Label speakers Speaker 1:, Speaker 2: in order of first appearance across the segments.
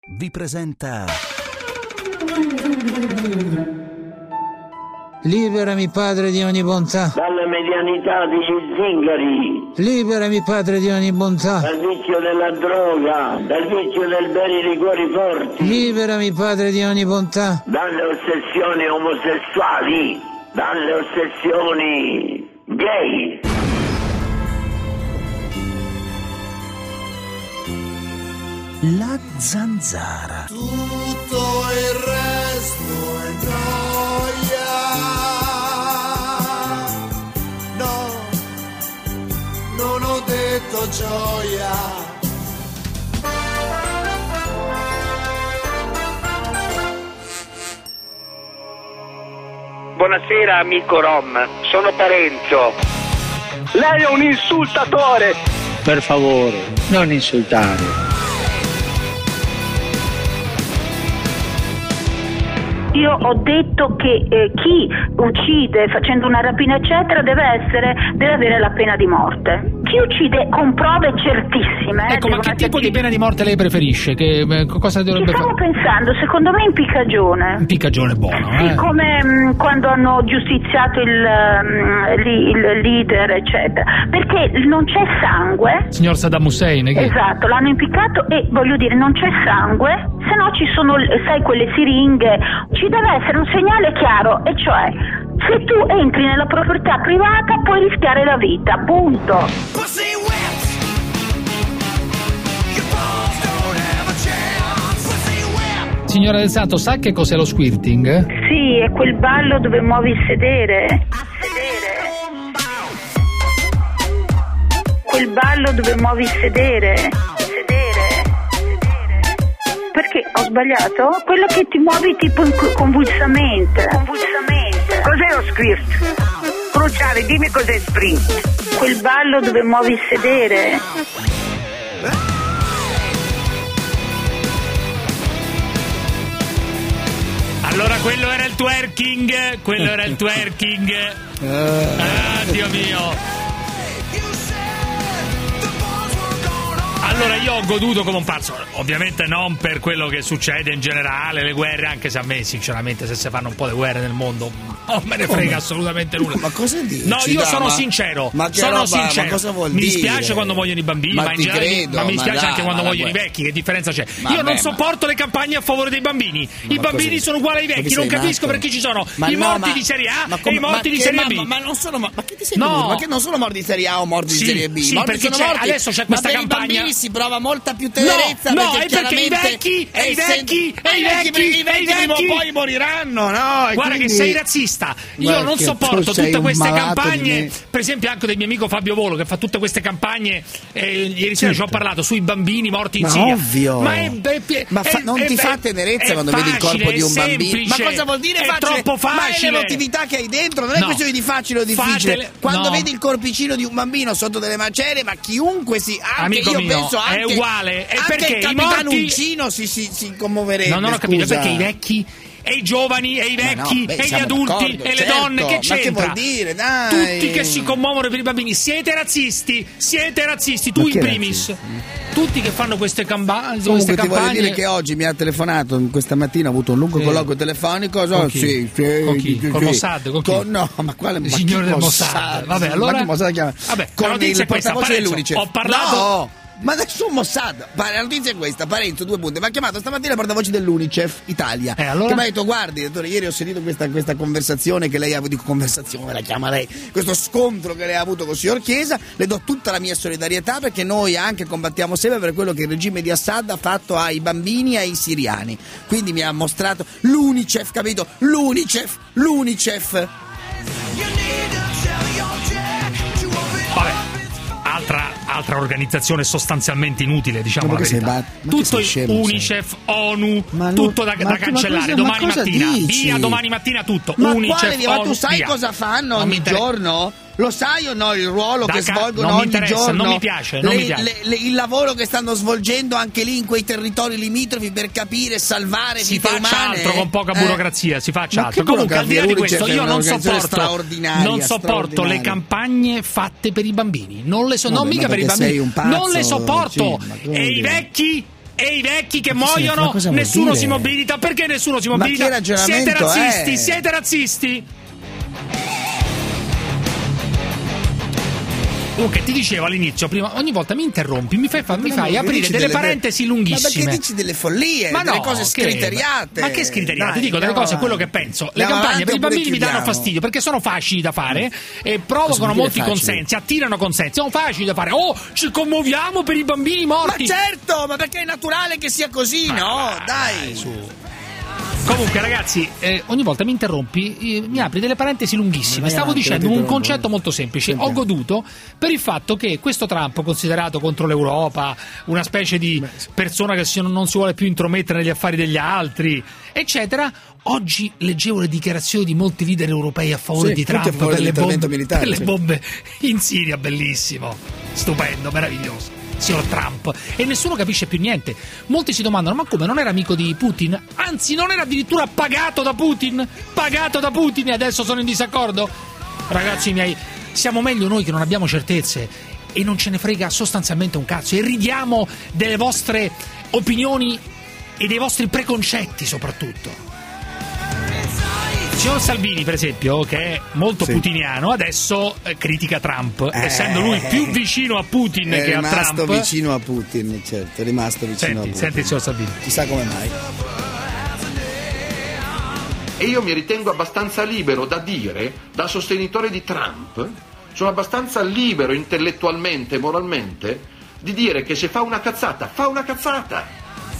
Speaker 1: vi presenta
Speaker 2: Liberami, Padre di ogni bontà.
Speaker 3: Dalla medianità degli zingari.
Speaker 2: Liberami, Padre di ogni bontà.
Speaker 3: Dal vizio della droga, dal vizio del bere i liquori forti.
Speaker 2: Liberami, Padre di ogni bontà.
Speaker 3: Dalle ossessioni omosessuali, dalle ossessioni gay.
Speaker 1: La Zanzara.
Speaker 4: Tutto il resto è gioia. No, non ho detto gioia.
Speaker 5: Buonasera amico Rom, sono Parenzo. Lei è un insultatore!
Speaker 6: Per favore, non insultare.
Speaker 7: Io ho detto che chi uccide facendo una rapina eccetera deve avere la pena di morte. Chi uccide con prove certissime.
Speaker 8: Ecco, ma che tipo di pena di morte lei preferisce? Cosa dovrebbe fare?
Speaker 7: Stavo pensando, secondo me impiccagione.
Speaker 8: Impiccagione è buono,
Speaker 7: Sì, come quando hanno giustiziato il leader, eccetera. Perché non c'è sangue.
Speaker 8: Signor Saddam Hussein, che...
Speaker 7: Esatto, l'hanno impiccato e voglio dire, non c'è sangue, se no ci sono, sai, quelle siringhe. Ci deve essere un segnale chiaro, e cioè, se tu entri nella proprietà privata puoi rischiare la vita, punto.
Speaker 8: Signora Del Santo, sa che cos'è lo squirting?
Speaker 7: Sì, è quel ballo dove muovi il sedere. Quel ballo dove muovi il sedere. Perché ho sbagliato? Quello che ti muovi tipo convulsamente.
Speaker 5: Cos'è lo squirt? Cruciale, dimmi cos'è sprint.
Speaker 7: Quel ballo dove muovi il sedere.
Speaker 8: Allora quello era il twerking. Ah, Dio mio. Allora io ho goduto come un pazzo, ovviamente non per quello che succede in generale, le guerre, anche se a me sinceramente se si fanno un po' di guerre nel mondo non me ne frega assolutamente nulla.
Speaker 4: Ma cosa dici?
Speaker 8: No, io sono sincero.
Speaker 4: Ma che
Speaker 8: sono
Speaker 4: roba,
Speaker 8: sincero.
Speaker 4: Ma cosa vuol
Speaker 8: mi
Speaker 4: dire?
Speaker 8: dispiace quando muoiono i bambini,
Speaker 4: ma
Speaker 8: in generale,
Speaker 4: credo,
Speaker 8: ma mi dispiace anche quando muoiono i
Speaker 4: guarda.
Speaker 8: vecchi, che differenza c'è?
Speaker 4: Vabbè,
Speaker 8: io non sopporto le campagne a favore dei bambini. I bambini sono uguali ai vecchi, non capisco perché ci sono i morti di Serie A e i morti di Serie B.
Speaker 4: Ma non sono, ma che ti sei venuto? Ma che non sono morti di Serie A o morti di Serie B?
Speaker 8: Sì, perché adesso c'è questa campagna.
Speaker 4: Ma per i bambini si prova molta più tenerezza.
Speaker 8: No, è perché i vecchi
Speaker 4: prima o poi moriranno, no?
Speaker 8: Guarda che sei razzista. Io non sopporto tutte queste campagne, per esempio anche del mio amico Fabio Volo che fa tutte queste campagne, ieri sera ci ho parlato sui bambini morti in Siria.
Speaker 4: Ovvio. Non ti fa tenerezza quando vedi il corpo di un bambino? Ma cosa vuol dire facile?
Speaker 8: È troppo facile.
Speaker 4: Ma è l'emotività che hai dentro, non è questione di facile o difficile. Quando vedi il corpicino di un bambino sotto delle macerie, ma chiunque
Speaker 8: amico mio,
Speaker 4: penso anche
Speaker 8: è uguale. È perché
Speaker 4: il capitano Uncino si commuoverebbe.
Speaker 8: No, non ho capito, perché i vecchi e i giovani e i vecchi e gli adulti e le donne, che c'entra?
Speaker 4: Ma che vuol dire, dai?
Speaker 8: Tutti che si commuovono per i bambini, siete razzisti, tu in primis. Tutti che fanno queste campagne.
Speaker 4: Comunque ti voglio dire che oggi mi ha telefonato, questa mattina ho avuto un lungo colloquio telefonico.
Speaker 8: Con chi? Con chi? Con Mossad? Con chi?
Speaker 4: No, ma quale?
Speaker 8: Il signore del Mossad. Vabbè, allora.
Speaker 4: Ma che Mossad chiama?
Speaker 8: Vabbè,
Speaker 4: con il portavoce dell'Unicef.
Speaker 8: Ho parlato.
Speaker 4: No! Ma nessun Mossad. La notizia è questa: Parenzo, 2 punti. Mi ha chiamato stamattina il portavoce dell'Unicef Italia.
Speaker 8: Allora?
Speaker 4: Che mi ha detto: guardi, dottore, ieri ho sentito questa conversazione che lei ha avuto. Conversazione, la chiama lei. Questo scontro che lei ha avuto con il signor Chiesa. Le do tutta la mia solidarietà, perché noi anche combattiamo sempre per quello che il regime di Assad ha fatto ai bambini e ai siriani. Quindi mi ha mostrato l'Unicef, capito? L'Unicef.
Speaker 8: Vabbè. Altra organizzazione sostanzialmente inutile, diciamo la verità. Tutto Unicef, ONU, tutto da cancellare domani mattina. Via domani mattina tutto.
Speaker 4: Ma
Speaker 8: Unicef,
Speaker 4: ma
Speaker 8: ONU,
Speaker 4: tu sai
Speaker 8: via.
Speaker 4: Cosa fanno ogni giorno? Lo sai o no il ruolo che svolgono ogni giorno?
Speaker 8: Non mi piace.
Speaker 4: Il lavoro che stanno svolgendo anche lì in quei territori limitrofi per capire e salvare vite umane.
Speaker 8: Si faccia altro con poca burocrazia, si faccia altro. Comunque al di là di questo io non sopporto le campagne fatte per i bambini. Non mica per i bambini. Non le sopporto. E i vecchi e i vecchi che muoiono nessuno si mobilita. Perché nessuno si mobilita?
Speaker 4: Ma che ragionamento
Speaker 8: siete razzisti. Comunque ti dicevo all'inizio, prima, ogni volta mi interrompi, mi fai aprire delle parentesi lunghissime.
Speaker 4: Ma perché dici delle follie, delle cose scriteriate?
Speaker 8: Ma che scriteriate? Ti dico delle cose, quello che penso. Le campagne per i bambini mi danno fastidio perché sono facili da fare e provocano molti consensi, attirano consensi, sono facili da fare. Oh, ci commuoviamo per i bambini morti.
Speaker 4: Ma certo, ma perché è naturale che sia così, no? Dai, su.
Speaker 8: Comunque ragazzi, ogni volta mi interrompi, mi apri delle parentesi lunghissime. Stavo dicendo un concetto molto semplice. Ho goduto per il fatto che questo Trump, considerato contro l'Europa, una specie di persona che non si vuole più intromettere negli affari degli altri, eccetera, oggi leggevo le dichiarazioni di molti leader europei a favore di Trump per le bombe in Siria. Bellissimo, stupendo, meraviglioso, signor Trump, e nessuno capisce più niente. Molti si domandano: ma come, non era amico di Putin? Anzi, non era addirittura pagato da Putin e adesso sono in disaccordo? Ragazzi miei, siamo meglio noi che non abbiamo certezze e non ce ne frega sostanzialmente un cazzo e ridiamo delle vostre opinioni e dei vostri preconcetti soprattutto. Signor Salvini, per esempio, che è molto putiniano, adesso critica Trump, essendo lui più vicino a Putin che a Trump.
Speaker 4: È rimasto vicino a Putin, certo, è rimasto vicino a Putin.
Speaker 8: Senti il signor Salvini.
Speaker 4: Chissà come mai.
Speaker 9: E io mi ritengo abbastanza libero da dire, da sostenitore di Trump, sono abbastanza libero intellettualmente e moralmente di dire che se fa una cazzata, fa una cazzata.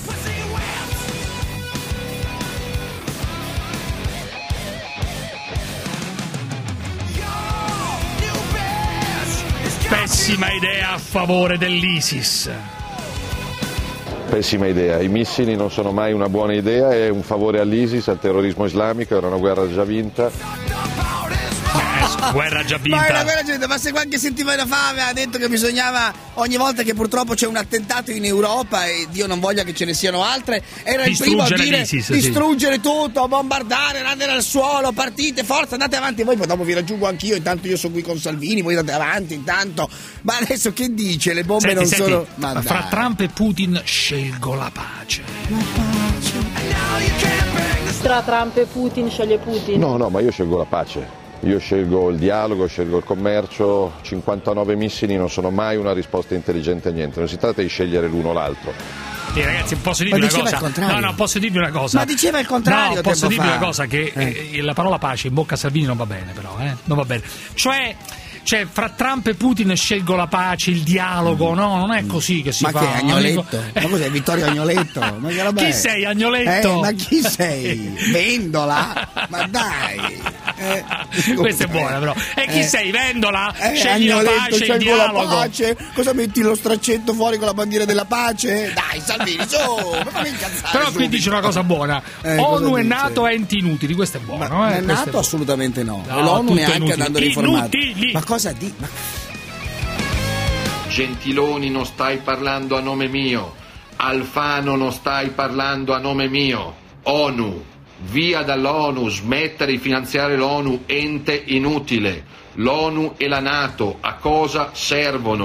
Speaker 8: Pessima idea a favore dell'ISIS.
Speaker 10: Pessima idea, i missili non sono mai una buona idea, è un favore all'ISIS, al terrorismo islamico, era una guerra già vinta.
Speaker 8: Guerra già vinta.
Speaker 4: Ma è una guerra già vinta, ma se qualche settimana fa aveva detto che bisognava, ogni volta che purtroppo c'è un attentato in Europa, e Dio non voglia che ce ne siano altre, era il primo a dire distruggere tutto, bombardare, radere al suolo, partite, forza, andate avanti voi, poi dopo vi raggiungo anch'io, intanto io sono qui con Salvini, voi andate avanti intanto. Ma adesso che dice? Le bombe non sono... Ma
Speaker 8: fra Trump e Putin scelgo la pace.
Speaker 4: La pace.
Speaker 11: Tra Trump e Putin sceglie Putin?
Speaker 10: No, ma io scelgo la pace. Io scelgo il dialogo, scelgo il commercio. 59 missili non sono mai una risposta intelligente a niente, non si tratta di scegliere l'uno o l'altro.
Speaker 8: Ragazzi, posso dirvi una cosa? No, posso dirvi una cosa.
Speaker 4: Ma diceva il contrario.
Speaker 8: No, posso dirvi una cosa, che la parola pace in bocca a Salvini non va bene, però, non va bene. Cioè, fra Trump e Putin scelgo la pace, il dialogo, no? Non è così che si fa.
Speaker 4: Ma che è Agnoletto? Ma cos'è Vittorio Agnoletto? Ma che roba è?
Speaker 8: Chi sei, Agnoletto?
Speaker 4: Ma chi sei? Vendola? Ma dai!
Speaker 8: Questa è buona, però. E chi sei? Vendola? Scegli la pace, il dialogo.
Speaker 4: La pace? Cosa metti lo straccetto fuori con la bandiera della pace? Dai, Salvini, su! Ma incazzare.
Speaker 8: Però qui dice una cosa buona. ONU e NATO enti inutili, questo è buono.
Speaker 4: Ma NATO assolutamente no. E l'ONU neanche andando riformato. Ma cosa di?
Speaker 9: Gentiloni, non stai parlando a nome mio. Alfano, non stai parlando a nome mio. ONU, via dall'ONU, smettere di finanziare l'ONU, ente inutile. L'ONU e la NATO a cosa servono?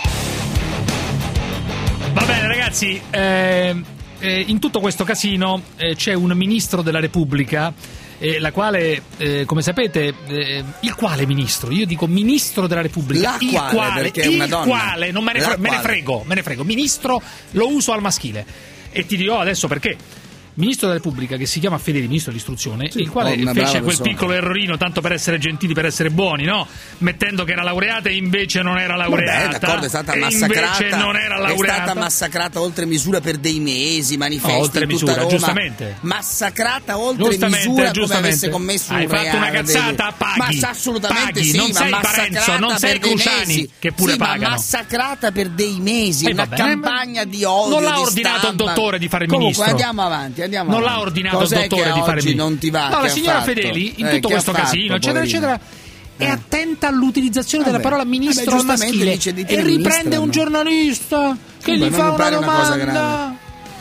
Speaker 8: Va bene ragazzi, in tutto questo casino c'è un ministro della Repubblica, la quale, come sapete, il quale ministro? Io dico ministro della Repubblica. Quale, non me ne frego. Ministro lo uso al maschile. E ti dirò adesso perché. Ministro della Repubblica, che si chiama Fedeli, ministro dell'istruzione, il quale fece quel piccolo errorino tanto per essere gentili, per essere buoni, no? Mettendo che era laureata e invece non era laureata.
Speaker 4: Vabbè, d'accordo, è stata massacrata.
Speaker 8: Invece non era laureata.
Speaker 4: È stata massacrata oltre misura per dei mesi, manifesti
Speaker 8: oltre
Speaker 4: in tutta
Speaker 8: misura,
Speaker 4: Roma.
Speaker 8: Giustamente.
Speaker 4: Massacrata oltre misura come avesse commesso un reato.
Speaker 8: Hai fatto una cazzata, paghi.
Speaker 4: Ma assolutamente
Speaker 8: paghi.
Speaker 4: sì,
Speaker 8: non sei
Speaker 4: ma
Speaker 8: Parenzo, non sei Cruciani, che pure pagano.
Speaker 4: Ma massacrata per dei mesi, una campagna di odio.
Speaker 8: Non l'ha ordinato il dottore di fare il ministro.
Speaker 4: Comunque andiamo avanti.
Speaker 8: Non l'ha ordinato il dottore di fare
Speaker 4: non ti va.
Speaker 8: No, la signora Fedeli, in tutto questo casino, eccetera, eccetera, è attenta all'utilizzazione della parola ministro al maschile e riprende un giornalista che gli fa una domanda.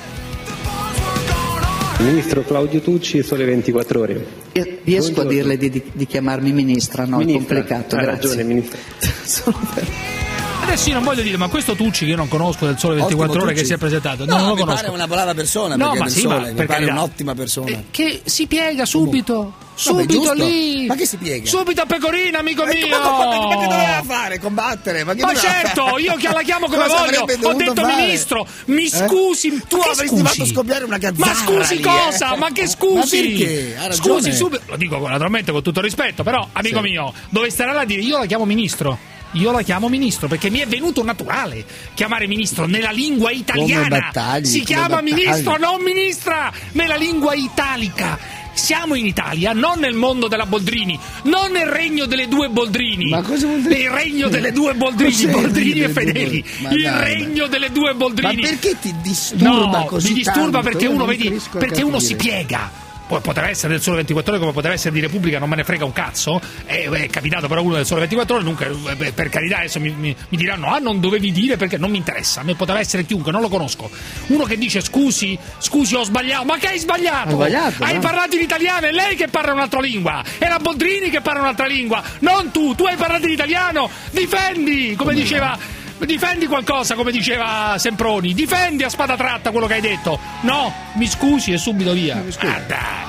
Speaker 12: Il ministro Claudio Tucci, Sole 24 Ore.
Speaker 13: Riesco a dirle di chiamarmi ministra? No, ministra, è complicato, grazie.
Speaker 12: Ragione, ministra.
Speaker 8: Adesso io non voglio dire, ma questo Tucci che io non conosco del Sole 24 Ore che si è presentato, non lo
Speaker 4: mi
Speaker 8: conosco.
Speaker 4: pare una brava persona,
Speaker 8: no,
Speaker 4: perché
Speaker 8: ma sì,
Speaker 4: Sole, mi pare
Speaker 8: carità,
Speaker 4: un'ottima persona.
Speaker 8: Che si piega subito.
Speaker 4: Subito
Speaker 8: Vabbè, lì.
Speaker 4: Ma che si piega?
Speaker 8: Subito a Pecorina, amico mio.
Speaker 4: Ma che doveva fare? Combattere? Ma
Speaker 8: certo, io che la chiamo come voglio. Ho detto fare? Ministro, mi scusi, tu
Speaker 4: avresti fatto scoppiare una gazzara.
Speaker 8: Ma scusi
Speaker 4: lì,
Speaker 8: cosa? Ma che scusi?
Speaker 4: Ma perché?
Speaker 8: Scusi subito. Lo dico naturalmente con tutto il rispetto, però amico mio, dove starà là a dire io la chiamo ministro? Io la chiamo ministro perché mi è venuto naturale chiamare ministro nella lingua italiana. Si chiama ministro, non ministra, nella lingua italica. Siamo in Italia, non nel mondo della Boldrini, non nel regno delle due Boldrini.
Speaker 4: Ma cosa vuol dire?
Speaker 8: Il regno delle due Boldrini, Boldrini e Fedeli. Il regno delle due Boldrini.
Speaker 4: Ma perché ti disturba così?
Speaker 8: Mi disturba
Speaker 4: tanto?
Speaker 8: perché uno, vedi, perché uno si piega. Poi poteva essere del Sole 24 Ore come poteva essere di Repubblica, non me ne frega un cazzo. È capitato però uno del Sole 24 Ore, dunque per carità adesso mi diranno non dovevi dire perché non mi interessa. A me poteva essere chiunque, non lo conosco. Uno che dice scusi ho sbagliato. Ma che hai sbagliato? Hai parlato in italiano, è lei che parla un'altra lingua. È la Boldrini che parla un'altra lingua, non tu hai parlato in italiano. Difendi, come diceva. Difendi qualcosa, come diceva Semproni. Difendi a spada tratta quello che hai detto. No, mi scusi e subito via. Dai.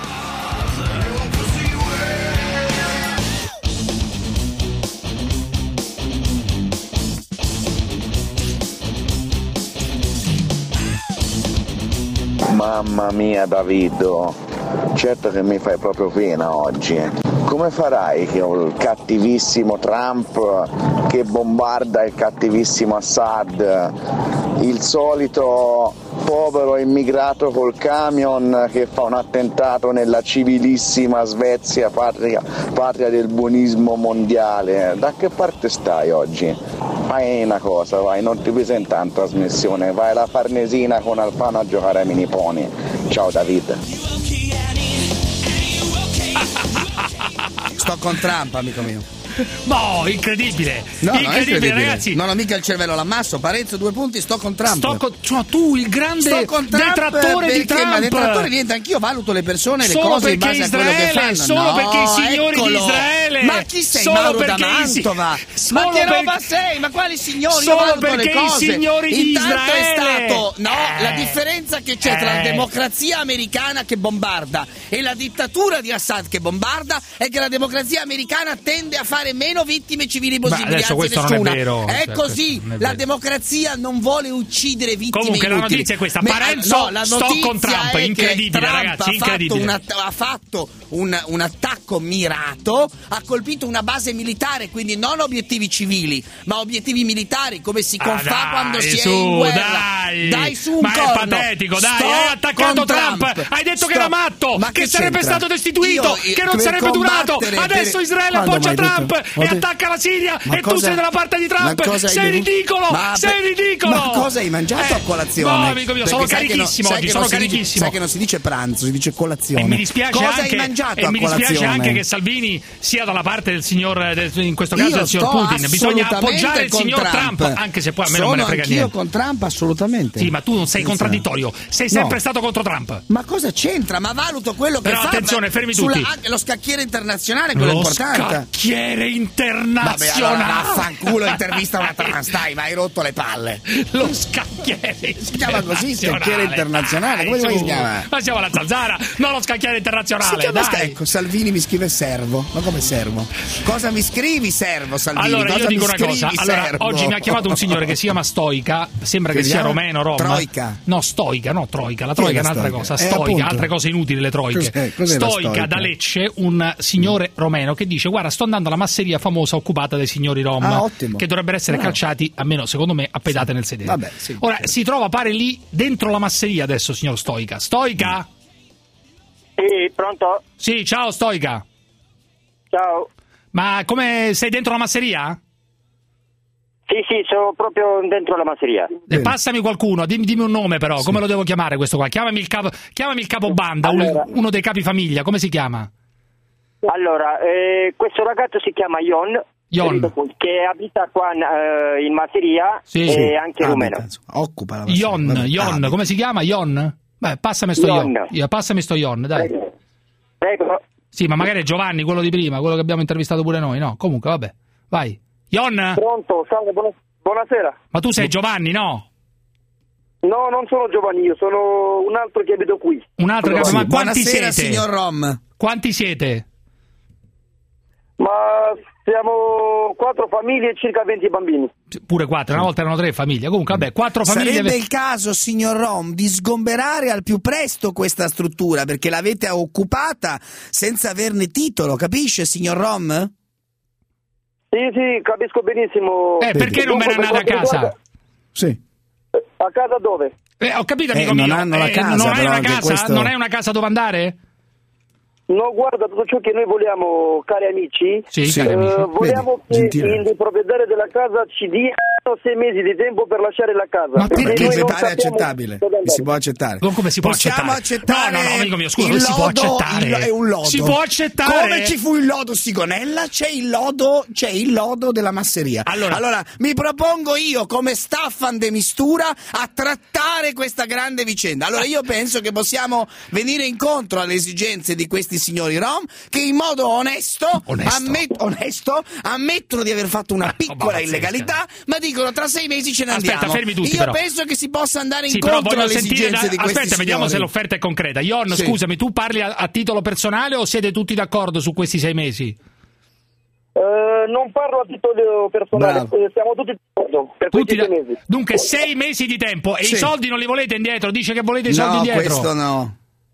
Speaker 13: Mamma mia Davido, certo che mi fai proprio pena oggi. Come farai che il cattivissimo Trump che bombarda il cattivissimo Assad, il solito povero immigrato col camion che fa un attentato nella civilissima Svezia, patria del buonismo mondiale, da che parte stai oggi? Fai una cosa, vai, non ti presenta in trasmissione, vai alla Farnesina con Alfano a giocare ai miniponi. Ciao David.
Speaker 4: Sto con Trump, amico mio.
Speaker 8: No, incredibile. Incredibile, ragazzi.
Speaker 4: Non ho mica il cervello all'ammasso. Parenzo, 2 punti, sto con Trump.
Speaker 8: Cioè, tu, il grande detrattore di Trump.
Speaker 4: Ma detrattore niente, anch'io valuto le persone, le cose in base a quello che fanno.
Speaker 8: Solo perché i signori di Israele.
Speaker 4: Ma chi sei, Mauro da Mantova? Ma che roba sei? Ma quali signori?
Speaker 8: Solo perché i signori di
Speaker 4: Intanto
Speaker 8: Israele.
Speaker 4: È stato, la differenza che c'è tra la democrazia americana che bombarda e la dittatura di Assad che bombarda è che la democrazia americana tende a fare meno vittime civili possibili.
Speaker 8: Adesso questo
Speaker 4: nessuna.
Speaker 8: Non è vero.
Speaker 4: È così. La democrazia non vuole uccidere vittime
Speaker 8: Comunque
Speaker 4: inutili.
Speaker 8: La notizia è questa. Parenzo, sto con Trump. Incredibile,
Speaker 4: Trump
Speaker 8: ragazzi. Incredibile.
Speaker 4: Ha fatto un attacco mirato, ha colpito una base militare, quindi non obiettivi civili, ma obiettivi militari, come si fa quando si è in guerra. Dai su un corno.
Speaker 8: Ma è patetico, dai. Hai attaccato Trump. Hai detto che era matto, che sarebbe stato destituito, che non sarebbe durato. Adesso Israele appoggia Trump e attacca la Siria e tu sei dalla parte di Trump. Sei ridicolo. Sei ridicolo.
Speaker 4: Ma cosa hai mangiato a colazione?
Speaker 8: No, amico mio, sono carichissimo oggi. Sono carichissimo.
Speaker 4: Sai che non si dice pranzo, si dice colazione.
Speaker 8: E mi dispiace
Speaker 4: cosa hai mangiato a colazione?
Speaker 8: Mi dispiace anche che Salvini sia dalla parte del signor, in questo caso del signor Putin. Bisogna appoggiare il signor Trump, anche se poi a me non me ne frega niente.
Speaker 4: Io con Trump assolutamente.
Speaker 8: Sì, ma tu non sei contraddittorio. Sei sempre stato contro Trump.
Speaker 4: Ma cosa c'entra? Ma valuto quello che
Speaker 8: fa. Però attenzione, fermi tutti.
Speaker 4: Lo scacchiere internazionale, quello importante.
Speaker 8: Lo scacchiere internazionale.
Speaker 4: Vabbè, allora vaffanculo, intervista una trans, dai, ma hai rotto le palle.
Speaker 8: Lo scacchiere
Speaker 4: si chiama così, scacchiere internazionale. Come si chiama?
Speaker 8: Ma siamo alla Zanzara, non lo scacchiere internazionale.
Speaker 4: Si chiama, ecco, Salvini mi scrive servo. Ma come servo? Cosa mi scrivi servo, Salvini?
Speaker 8: Allora
Speaker 4: cosa
Speaker 8: io dico una cosa. Allora,
Speaker 4: servo?
Speaker 8: oggi mi ha chiamato un signore che si chiama Stoica, sembra che sia romeno, rom.
Speaker 4: Troica?
Speaker 8: No, Stoica, no Troica. La Troica è un'altra cosa. Stoica, altre cose inutili le troiche.
Speaker 4: Cos'è
Speaker 8: Stoica da Lecce, un signore romeno che dice: guarda, sto andando alla masseria famosa occupata dai signori rom, che dovrebbero essere calciati, almeno secondo me, a pedate nel sedere.
Speaker 4: Vabbè, sì,
Speaker 8: ora si trova pare lì dentro la masseria adesso, signor Stoica. Stoica?
Speaker 14: Sì, pronto?
Speaker 8: Sì, ciao Stoica.
Speaker 14: Ciao.
Speaker 8: Ma come sei dentro la masseria?
Speaker 14: Sì, sono proprio dentro la masseria.
Speaker 8: Passami qualcuno, dimmi un nome però, come lo devo chiamare questo qua? Chiamami il capobanda, allora, uno dei capi famiglia, come si chiama?
Speaker 14: Allora, questo ragazzo si chiama Ion. Che abita qua in masseria e anche rumeno.
Speaker 4: Occupa la
Speaker 8: masseria. Ion, come si chiama? Ion? Beh, passami sto Ion, dai.
Speaker 14: Prego.
Speaker 8: Sì, ma magari è Giovanni, quello di prima, quello che abbiamo intervistato pure noi, no? Comunque, vabbè, vai. Ion?
Speaker 14: Pronto, salve, buonasera.
Speaker 8: Ma tu sei Giovanni, no?
Speaker 14: No, non sono Giovanni, io sono un altro che abito qui.
Speaker 8: Un altro che abito, ma quanti siete?
Speaker 4: Signor Rom.
Speaker 8: Quanti siete?
Speaker 14: Ma siamo 4 famiglie e circa 20 bambini.
Speaker 8: Pure 4, una volta erano 3 famiglie. Comunque, vabbè, 4 famiglie.
Speaker 4: Sarebbe il caso, signor Rom, di sgomberare al più presto questa struttura, perché l'avete occupata senza averne titolo, capisce, signor Rom?
Speaker 14: Sì, capisco benissimo.
Speaker 8: Perché non me ne andate a casa?
Speaker 4: Sì.
Speaker 14: A casa dove?
Speaker 8: Ho capito, amico mio.
Speaker 4: Non hanno la casa,
Speaker 8: non hai una casa?
Speaker 4: questo...
Speaker 8: Non hai una casa dove andare?
Speaker 14: No, guarda, tutto ciò che noi vogliamo, cari amici, vogliamo che il proprietario della casa ci dia 6 mesi di tempo per lasciare la casa.
Speaker 4: Ma perché mi pare accettabile? Si può accettare?
Speaker 8: Come si può accettare? No, amico mio, scusa, si può accettare?
Speaker 4: È un lodo.
Speaker 8: Si può accettare?
Speaker 4: Come ci fu il lodo Sigonella, c'è il lodo della masseria. Allora, mi propongo io, come Staffan de Mistura, a trattare questa grande vicenda. Allora, io penso che possiamo venire incontro alle esigenze di questi signori Rom, che in modo onesto ammettono di aver fatto una piccola illegalità, ma dicono tra 6 mesi ce ne andiamo.
Speaker 8: Aspetta, fermi tutti.
Speaker 4: Io penso che si possa andare incontro alle esigenze di questi signori.
Speaker 8: Vediamo se l'offerta è concreta. Ion, scusami, tu parli a titolo personale o siete tutti d'accordo su questi 6 mesi?
Speaker 14: Non parlo a titolo personale, siamo tutti d'accordo per questi 6 mesi.
Speaker 8: Dunque 6 mesi di tempo e i soldi non li volete indietro? Dice che volete i soldi indietro?
Speaker 4: No, questo no.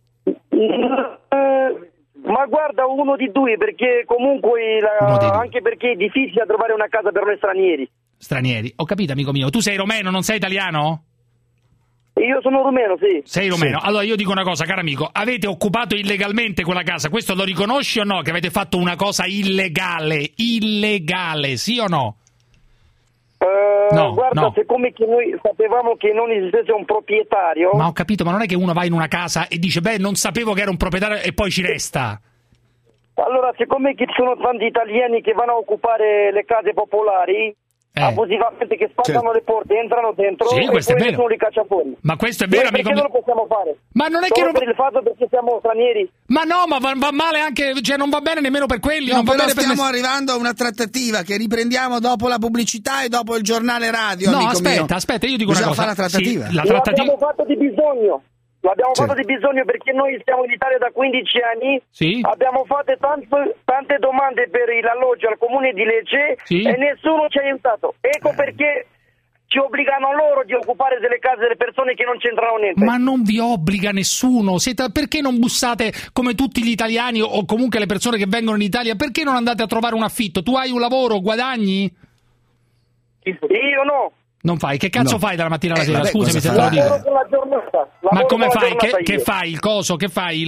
Speaker 14: Ma guarda, uno di due, perché comunque anche perché è difficile trovare una casa per noi stranieri.
Speaker 8: Stranieri, ho capito, amico mio. Tu sei romeno, non sei italiano?
Speaker 14: Io sono rumeno, sì.
Speaker 8: Sei rumeno. Sì. Allora io dico una cosa, caro amico, avete occupato illegalmente quella casa, questo lo riconosci o no? Che avete fatto una cosa illegale, sì o no?
Speaker 14: Guarda, siccome che noi sapevamo che non esistesse un proprietario...
Speaker 8: Ma ho capito, ma non è che uno va in una casa e dice, non sapevo che era un proprietario e poi ci resta.
Speaker 14: Allora, siccome che ci sono tanti italiani che vanno a occupare le case popolari... abusivamente, che spaccano le porte, entrano dentro e poi nessuno li caccia fuori.
Speaker 8: Ma questo è vero, amico mio.
Speaker 14: Perché non lo possiamo fare?
Speaker 8: Ma non è
Speaker 14: solo
Speaker 8: che
Speaker 14: per il fatto perché siamo stranieri.
Speaker 8: Ma no, ma va male anche, cioè non va bene nemmeno per quelli.
Speaker 4: No,
Speaker 8: non va
Speaker 4: però
Speaker 8: bene
Speaker 4: stiamo arrivando a una trattativa che riprendiamo dopo la pubblicità e dopo il giornale radio.
Speaker 8: No,
Speaker 4: amico
Speaker 8: aspetta, io dico una cosa.
Speaker 4: Fare la trattativa.
Speaker 8: Sì, la trattativa.
Speaker 14: L'abbiamo fatto di bisogno. L'abbiamo fatto di bisogno perché noi stiamo in Italia da 15 anni, abbiamo fatto tante domande per l'alloggio al comune di Lecce e nessuno ci ha aiutato. Ecco perché ci obbligano loro di occupare delle case delle persone che non c'entrano niente.
Speaker 8: Ma non vi obbliga nessuno. Perché non bussate come tutti gli italiani o comunque le persone che vengono in Italia? Perché non andate a trovare un affitto? Tu hai un lavoro, guadagni?
Speaker 14: Io no.
Speaker 8: Non fai? Che cazzo fai dalla mattina alla sera? Scusami se te lo dico. Ma come fai? Che fai? Il coso? Che fai?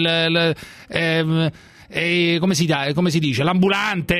Speaker 8: Come si dice? L'ambulante?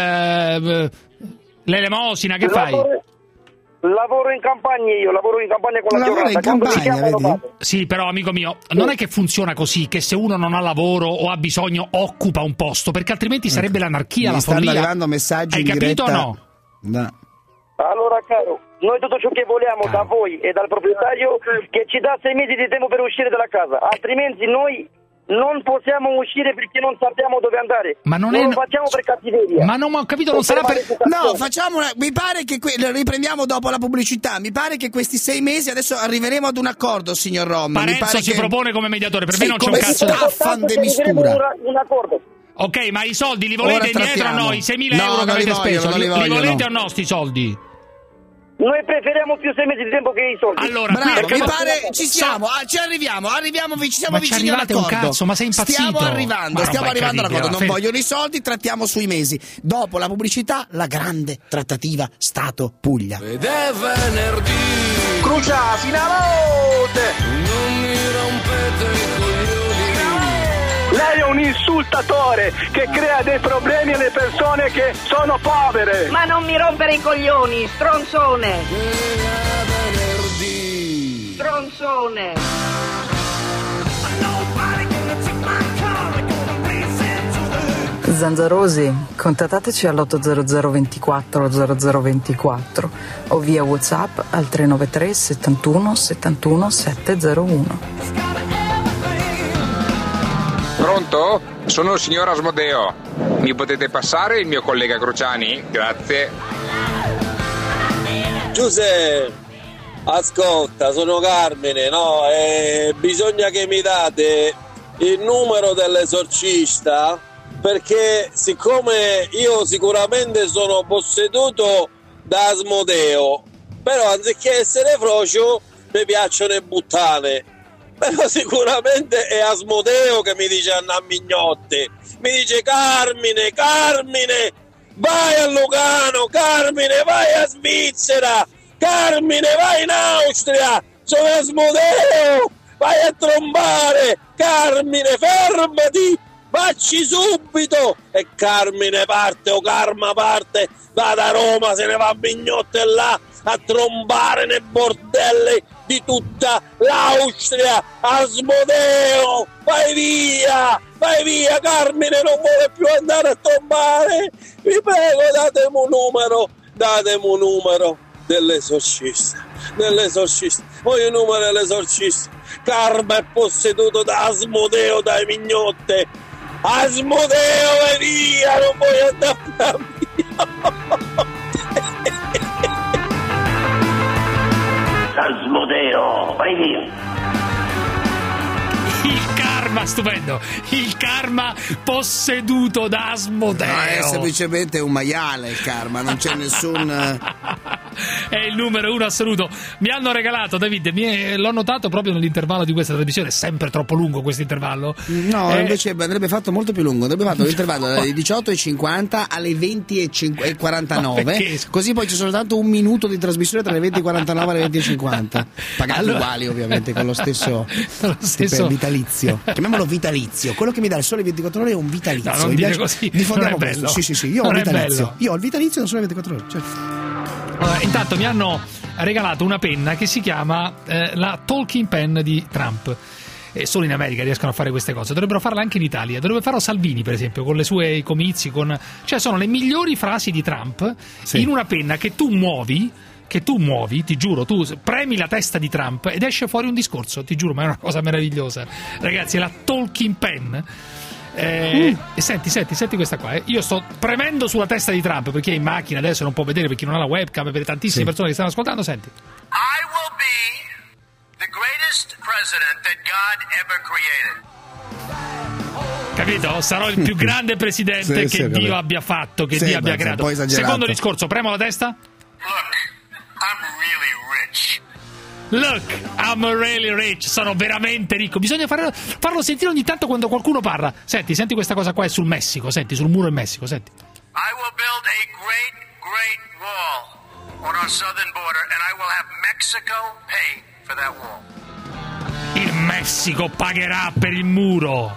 Speaker 8: L'elemosina? Che fai?
Speaker 14: Lavoro in campagna io, lavoro in campagna con la giornata.
Speaker 4: In campagna, vedi?
Speaker 8: Sì, però amico mio, non è che funziona così, che se uno non ha lavoro o ha bisogno occupa un posto, perché altrimenti sarebbe l'anarchia, la follia.
Speaker 4: Mi stanno arrivando messaggi
Speaker 8: in
Speaker 4: diretta.
Speaker 8: Hai capito o no?
Speaker 4: No.
Speaker 14: Allora, caro, noi tutto ciò che vogliamo da voi e dal proprietario che ci dà 6 mesi di tempo per uscire dalla casa, altrimenti noi non possiamo uscire perché non sappiamo dove andare.
Speaker 8: Ma non
Speaker 14: lo facciamo per cattiveria.
Speaker 8: Ma non ho capito, non sarà per...
Speaker 4: No, facciamo mi pare che riprendiamo dopo la pubblicità. Mi pare che questi 6 mesi adesso arriveremo ad un accordo, signor Rom.
Speaker 8: Parenzo si propone come mediatore, per me non c'è un cazzo
Speaker 4: da Staffan de Mistura.
Speaker 14: Un accordo.
Speaker 8: Ok, ma i soldi li volete indietro o no? I 6.000 euro che avete speso, li volete o no sti soldi?
Speaker 14: Noi preferiamo più 6 mesi di tempo che i soldi.
Speaker 8: Allora,
Speaker 4: bravo, mi pare ci siamo, ci arriviamo, ci siamo vicini all'accordo.
Speaker 8: Un cazzo, ma sei impazzito?
Speaker 4: Stiamo arrivando all'accordo, non vogliono i soldi, trattiamo sui mesi. Dopo la pubblicità, la grande trattativa Stato Puglia.
Speaker 15: Ed è venerdì.
Speaker 5: Crucia, finalote!
Speaker 15: Non mi rompete i coglioni.
Speaker 5: Lei è un insultatore che crea dei problemi alle persone che sono povere.
Speaker 16: Ma non mi rompere i coglioni, stronzone. Stronzone.
Speaker 17: Zanzarosi, contattateci all'800 24 0024 o via WhatsApp al 393 71 71 701.
Speaker 18: Pronto? Sono il signor Asmodeo. Mi potete passare il mio collega Cruciani? Grazie.
Speaker 19: Giuseppe, ascolta, sono Carmine, no? Bisogna che mi date il numero dell'esorcista, perché siccome io sicuramente sono posseduto da Asmodeo, però anziché essere frocio mi piacciono le buttane, però sicuramente è Asmodeo che mi dice Anna Mignotti, mi dice Carmine, vai a Lugano, Carmine, vai a Svizzera, Carmine, vai in Austria, sono Asmodeo, vai a trombare, Carmine, fermati, vacci subito, e Carmine parte, o Karma parte, va da Roma, se ne va a Mignotti là a trombare nei bordelli di tutta l'Austria. Asmodeo, vai via, Carmine non vuole più andare a trombare, vi prego datemi un numero dell'esorcista, voglio il numero dell'esorcista. Karma è posseduto da Asmodeo, dai Mignotti. Asmodeo, vai via, non voglio andare via.
Speaker 3: Asmodeo, vai via.
Speaker 8: Il karma, stupendo, il karma posseduto da Asmodeo.
Speaker 4: No, è semplicemente un maiale il karma, non c'è nessun...
Speaker 8: È il numero uno assoluto. Mi hanno regalato, David, l'ho notato proprio nell'intervallo di questa trasmissione. È sempre troppo lungo questo intervallo.
Speaker 4: No, invece andrebbe fatto molto più lungo. Andrebbe fatto l'intervallo dalle 18:50 alle 20:49. Così poi c'è soltanto un minuto di trasmissione tra le 20:49 e le 20:50. Pagati uguali, ovviamente, con lo stesso vitalizio. Chiamiamolo vitalizio. Quello che mi dà il Sole 24 Ore è un vitalizio.
Speaker 8: No, non dire così.
Speaker 4: Diffondiamo questo. Sì, io ho il vitalizio. Io ho il vitalizio del Sole 24 Ore. Certo.
Speaker 8: Intanto mi hanno regalato una penna che si chiama la Talking Pen di Trump. Solo in America riescono a fare queste cose, dovrebbero farle anche in Italia, dovrebbe farlo Salvini per esempio con le sue comizi, cioè sono le migliori frasi di Trump in una penna che tu muovi, ti giuro, tu premi la testa di Trump ed esce fuori un discorso, ti giuro, ma è una cosa meravigliosa, ragazzi, è la Talking Pen. Senti questa qua. Io sto premendo sulla testa di Trump, perché è in macchina adesso, non può vedere perché non ha la webcam, per tantissime persone che stanno ascoltando. Senti.
Speaker 20: I will be the greatest president that God ever created.
Speaker 8: Capito? Sarò il più grande presidente che Dio abbia fatto, che Dio abbia creato. Secondo discorso, premo la testa.
Speaker 20: Look,
Speaker 8: I'm really rich, sono veramente ricco. Bisogna farlo sentire ogni tanto quando qualcuno parla. Senti questa cosa qua, è sul Messico, senti, sul muro del Messico, senti.
Speaker 20: I will build a great wall on our southern border and I will have Mexico pay for that wall.
Speaker 8: Il Messico pagherà per il muro.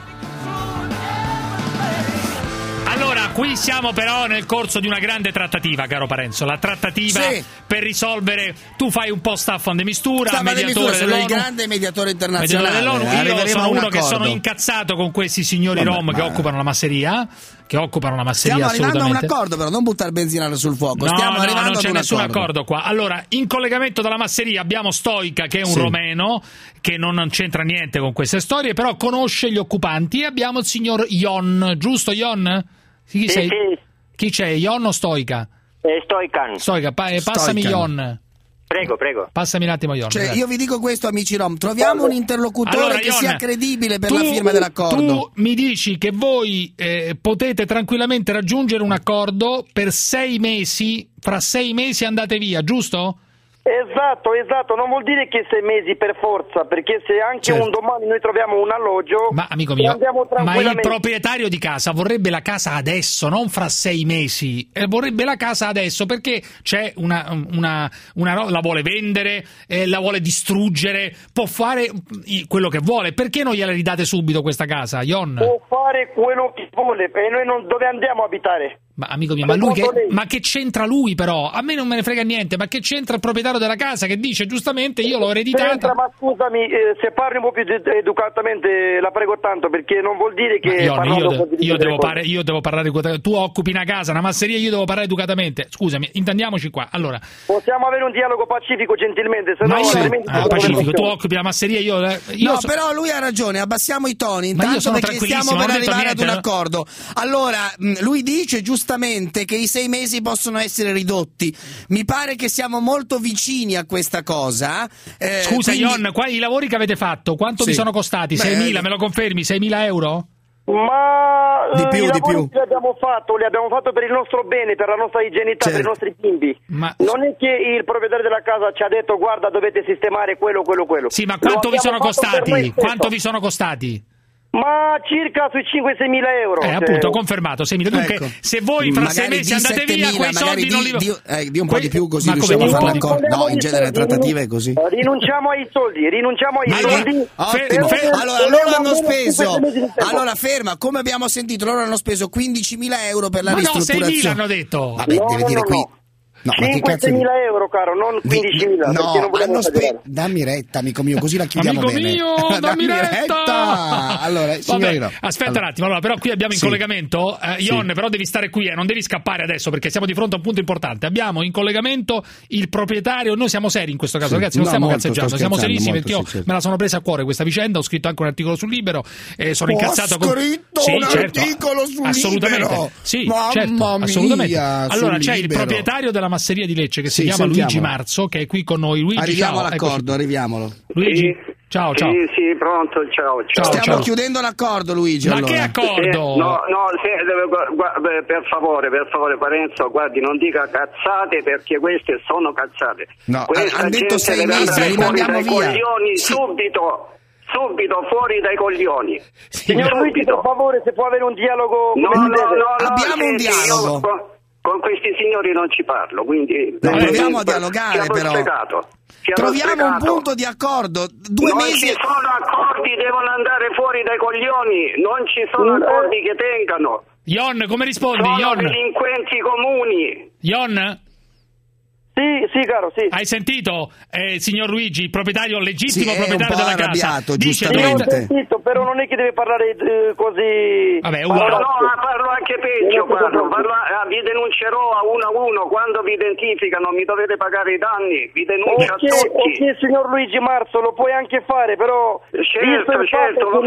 Speaker 8: Allora, qui siamo però nel corso di una grande trattativa, caro Parenzo. La trattativa per risolvere. Tu fai un po' Staffan de Mistura, mediatore dell'ONU.
Speaker 4: Il grande mediatore internazionale
Speaker 8: dell'ONU. Io sono uno che sono incazzato con questi signori rom che occupano la masseria.
Speaker 4: Stiamo arrivando a un accordo, però non buttare benzina sul fuoco.
Speaker 8: Non c'è nessun accordo qua. Allora, in collegamento dalla masseria abbiamo Stoica, che è un romeno che non c'entra niente con queste storie, però conosce gli occupanti, e abbiamo il signor Ion, giusto Ion? Chi c'è? Ion o Stoica? Stoica, passami Ion.
Speaker 21: Prego.
Speaker 8: Passami un attimo, Ion.
Speaker 4: Io vi dico questo, amici rom, troviamo un interlocutore che sia credibile per la firma dell'accordo.
Speaker 8: Tu mi dici che voi potete tranquillamente raggiungere un accordo per 6 mesi, fra 6 mesi andate via, giusto?
Speaker 14: Esatto, non vuol dire che 6 mesi per forza, perché se anche un domani noi troviamo un alloggio,
Speaker 8: ma amico mio, ma il proprietario di casa vorrebbe la casa adesso, non fra 6 mesi, vorrebbe la casa adesso, perché c'è una la vuole vendere, la vuole distruggere, può fare quello che vuole. Perché non gliela ridate subito questa casa, Ion?
Speaker 14: Può fare quello che vuole, e noi dove andiamo a abitare?
Speaker 8: Ma amico mio, ma che c'entra lui però? A me non me ne frega niente, ma che c'entra il proprietario della casa che dice giustamente io l'ho ereditata?
Speaker 14: Ma scusami, se parli un po' più educatamente, la prego tanto, perché non vuol dire che
Speaker 8: io devo parlare educatamente. Tu occupi una casa, una masseria, io devo parlare educatamente. Scusami, intendiamoci qua. Allora,
Speaker 14: possiamo avere un dialogo pacifico gentilmente, se
Speaker 8: pacifico, tu occupi la masseria, io
Speaker 4: però lui ha ragione, abbassiamo i toni intanto, perché stiamo per arrivare ad un accordo. d'accordo. Allora, lui dice giustamente che i 6 mesi possono essere ridotti. Mi pare che siamo molto vicini a questa cosa.
Speaker 8: Scusa, quindi... Ion, qua i lavori che avete fatto, quanto vi sono costati? 6.000, me lo confermi? 6.000 euro?
Speaker 14: Ma
Speaker 4: di più.
Speaker 14: Li abbiamo fatto per il nostro bene, per la nostra igienità, per i nostri bimbi.
Speaker 8: Ma...
Speaker 14: non è che il proprietario della casa ci ha detto guarda dovete sistemare quello.
Speaker 8: Sì, ma quanto vi sono costati? Quanto vi sono costati?
Speaker 14: Ma circa sui 5-6 mila euro.
Speaker 8: Appunto, confermato, 6.000. Dunque, se voi fra 6 mesi andate via, quei soldi non li...
Speaker 4: Di un po' di più, così riusciamo a fare l'accordo. No, in genere le trattative è così.
Speaker 14: Rinunciamo ai soldi.
Speaker 4: Allora, loro hanno speso... Allora, ferma, come abbiamo sentito, loro hanno speso 15.000 euro per la ristrutturazione.
Speaker 8: No, 6.000 hanno detto.
Speaker 4: Vabbè, devi dire qui...
Speaker 14: No, 5.000 euro, caro, non 15.000.
Speaker 4: No, dammi retta, amico mio, così la chiudiamo
Speaker 8: amico
Speaker 4: bene.
Speaker 8: Amico mio, dammi retta.
Speaker 4: Allora, signori, no.
Speaker 8: Aspetta un attimo, allora, però qui abbiamo in collegamento Ion, però devi stare qui, non devi scappare adesso perché siamo di fronte a un punto importante. Abbiamo in collegamento il proprietario, noi siamo seri in questo caso, ragazzi, non stiamo cazzeggiando, siamo serissimi perché io me la sono presa a cuore questa vicenda, ho scritto anche un articolo sul Libero, sono incazzato
Speaker 4: Ho scritto un articolo sul
Speaker 8: assolutamente.
Speaker 4: Libero.
Speaker 8: Sì,
Speaker 4: Mamma
Speaker 8: certo,
Speaker 4: mia,
Speaker 8: assolutamente. Allora c'è
Speaker 4: Libero.
Speaker 8: il proprietario della masseria di Lecce che si chiama Luigi Marzo, che è qui con noi. Luigi,
Speaker 4: arriviamo
Speaker 8: ciao,
Speaker 4: all'accordo, arriviamolo.
Speaker 8: Luigi, ciao.
Speaker 19: Sì, pronto, ciao.
Speaker 4: Stiamo chiudendo l'accordo, Luigi.
Speaker 8: Ma
Speaker 4: allora.
Speaker 8: che accordo?
Speaker 19: Per favore, Parenzo, guardi, non dica cazzate perché queste sono cazzate.
Speaker 4: No,
Speaker 19: hanno
Speaker 4: detto 6 mesi, rimandiamo via.
Speaker 19: Coglioni, subito fuori dai coglioni.
Speaker 14: Signor Luigi, per favore, se può avere un dialogo.
Speaker 19: No,
Speaker 4: abbiamo un dialogo.
Speaker 19: Con questi signori non ci parlo, quindi
Speaker 4: proviamo a dialogare, però. Troviamo un punto di accordo. 2
Speaker 19: non
Speaker 4: mesi.
Speaker 19: ci sono accordi, devono andare fuori dai coglioni. Non ci sono accordi che tengano.
Speaker 8: Ion, come rispondi?
Speaker 19: Sono
Speaker 8: Ion?
Speaker 19: delinquenti comuni.
Speaker 8: Ion?
Speaker 14: Sì, caro, sì.
Speaker 8: Hai sentito, signor Luigi, il proprietario, legittimo proprietario della casa?
Speaker 4: Dice
Speaker 14: ho sentito, però non è che deve parlare così.
Speaker 8: Vabbè, uguale.
Speaker 19: Parlo anche peggio, vi denuncerò a uno. Quando vi identificano mi dovete pagare i danni, vi denuncio a tutti.
Speaker 14: Ok, signor Luigi Marzo, lo puoi anche fare, però...
Speaker 19: Certo, lo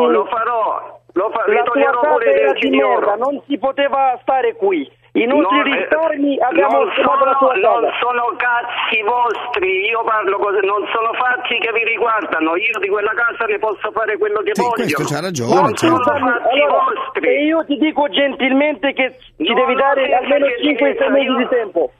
Speaker 19: farò. Vi toglierò pure i denti di oro.
Speaker 14: Non si poteva stare qui. I nostri risparmi abbiamo trovato la tua casa.
Speaker 19: Non sono cazzi vostri, io parlo cose, non sono fatti che vi riguardano. Io di quella casa ne posso fare quello che voglio.
Speaker 4: Questo c'ha ragione.
Speaker 19: Non sono fatti vostri.
Speaker 14: E io ti dico gentilmente che ci devi dare almeno 5-6 mesi di tempo.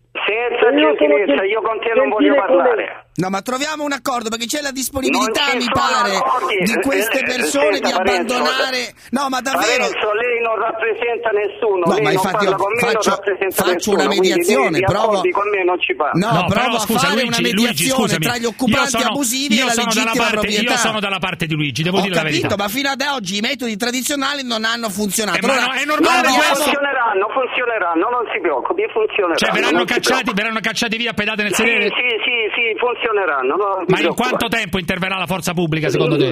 Speaker 19: Senza gentilezza, io con te non voglio parlare.
Speaker 4: No, ma troviamo un accordo perché c'è la disponibilità, mi pare, di queste persone di abbandonare. No, ma davvero.
Speaker 19: Parenzo, lei non rappresenta nessuno.
Speaker 4: No,
Speaker 19: lei
Speaker 4: ma
Speaker 19: non
Speaker 4: infatti
Speaker 19: parla con me,
Speaker 4: faccio una mediazione.
Speaker 19: Provo. Con me non ci parla.
Speaker 4: No, provo a fare una mediazione tra gli occupanti abusivi e la legittima proprietà.
Speaker 8: Io sono dalla parte di Luigi, devo dire la verità.
Speaker 4: Ho capito, ma fino ad oggi i metodi tradizionali non hanno funzionato.
Speaker 8: Ma è normale questo.
Speaker 19: Funzioneranno, non si preoccupi, funzioneranno.
Speaker 8: Cioè verranno cacciati via pedate nel sedere?
Speaker 19: Sì, funzioneranno.
Speaker 8: Ma in quanto tempo interverrà la forza pubblica secondo te?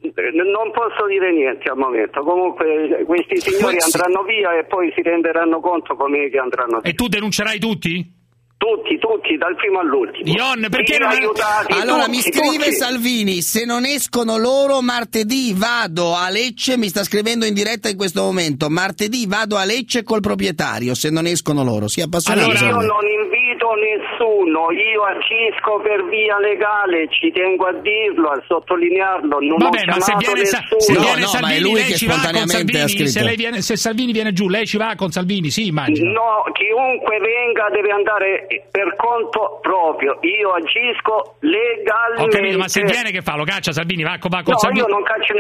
Speaker 19: Non posso dire niente al momento. Comunque questi signori andranno via e poi si renderanno conto come che andranno via.
Speaker 8: E tu denuncerai tutti?
Speaker 19: Tutti, dal primo all'ultimo.
Speaker 8: Ion, perché non
Speaker 19: aiutati?
Speaker 4: Allora mi scrive Salvini, se non escono loro martedì vado a Lecce, mi sta scrivendo in diretta in questo momento, martedì vado a Lecce col proprietario, se non escono loro, si appassiona.
Speaker 19: Allora, io non invito nessuno, io agisco per via legale, ci tengo a dirlo, a sottolinearlo, non ho chiamato nessuno.
Speaker 8: Salvini,
Speaker 4: ma è lui che
Speaker 8: ci va con
Speaker 4: spontaneamente ha
Speaker 8: Salvini,
Speaker 4: scritto.
Speaker 8: se Salvini viene giù, lei ci va con Salvini, sì, immagino.
Speaker 19: No, chiunque venga deve andare per conto proprio, io agisco legalmente.
Speaker 8: Ho capito, ma se viene che fa? Lo caccia Salvini? Va con Salvini?
Speaker 19: Io non caccio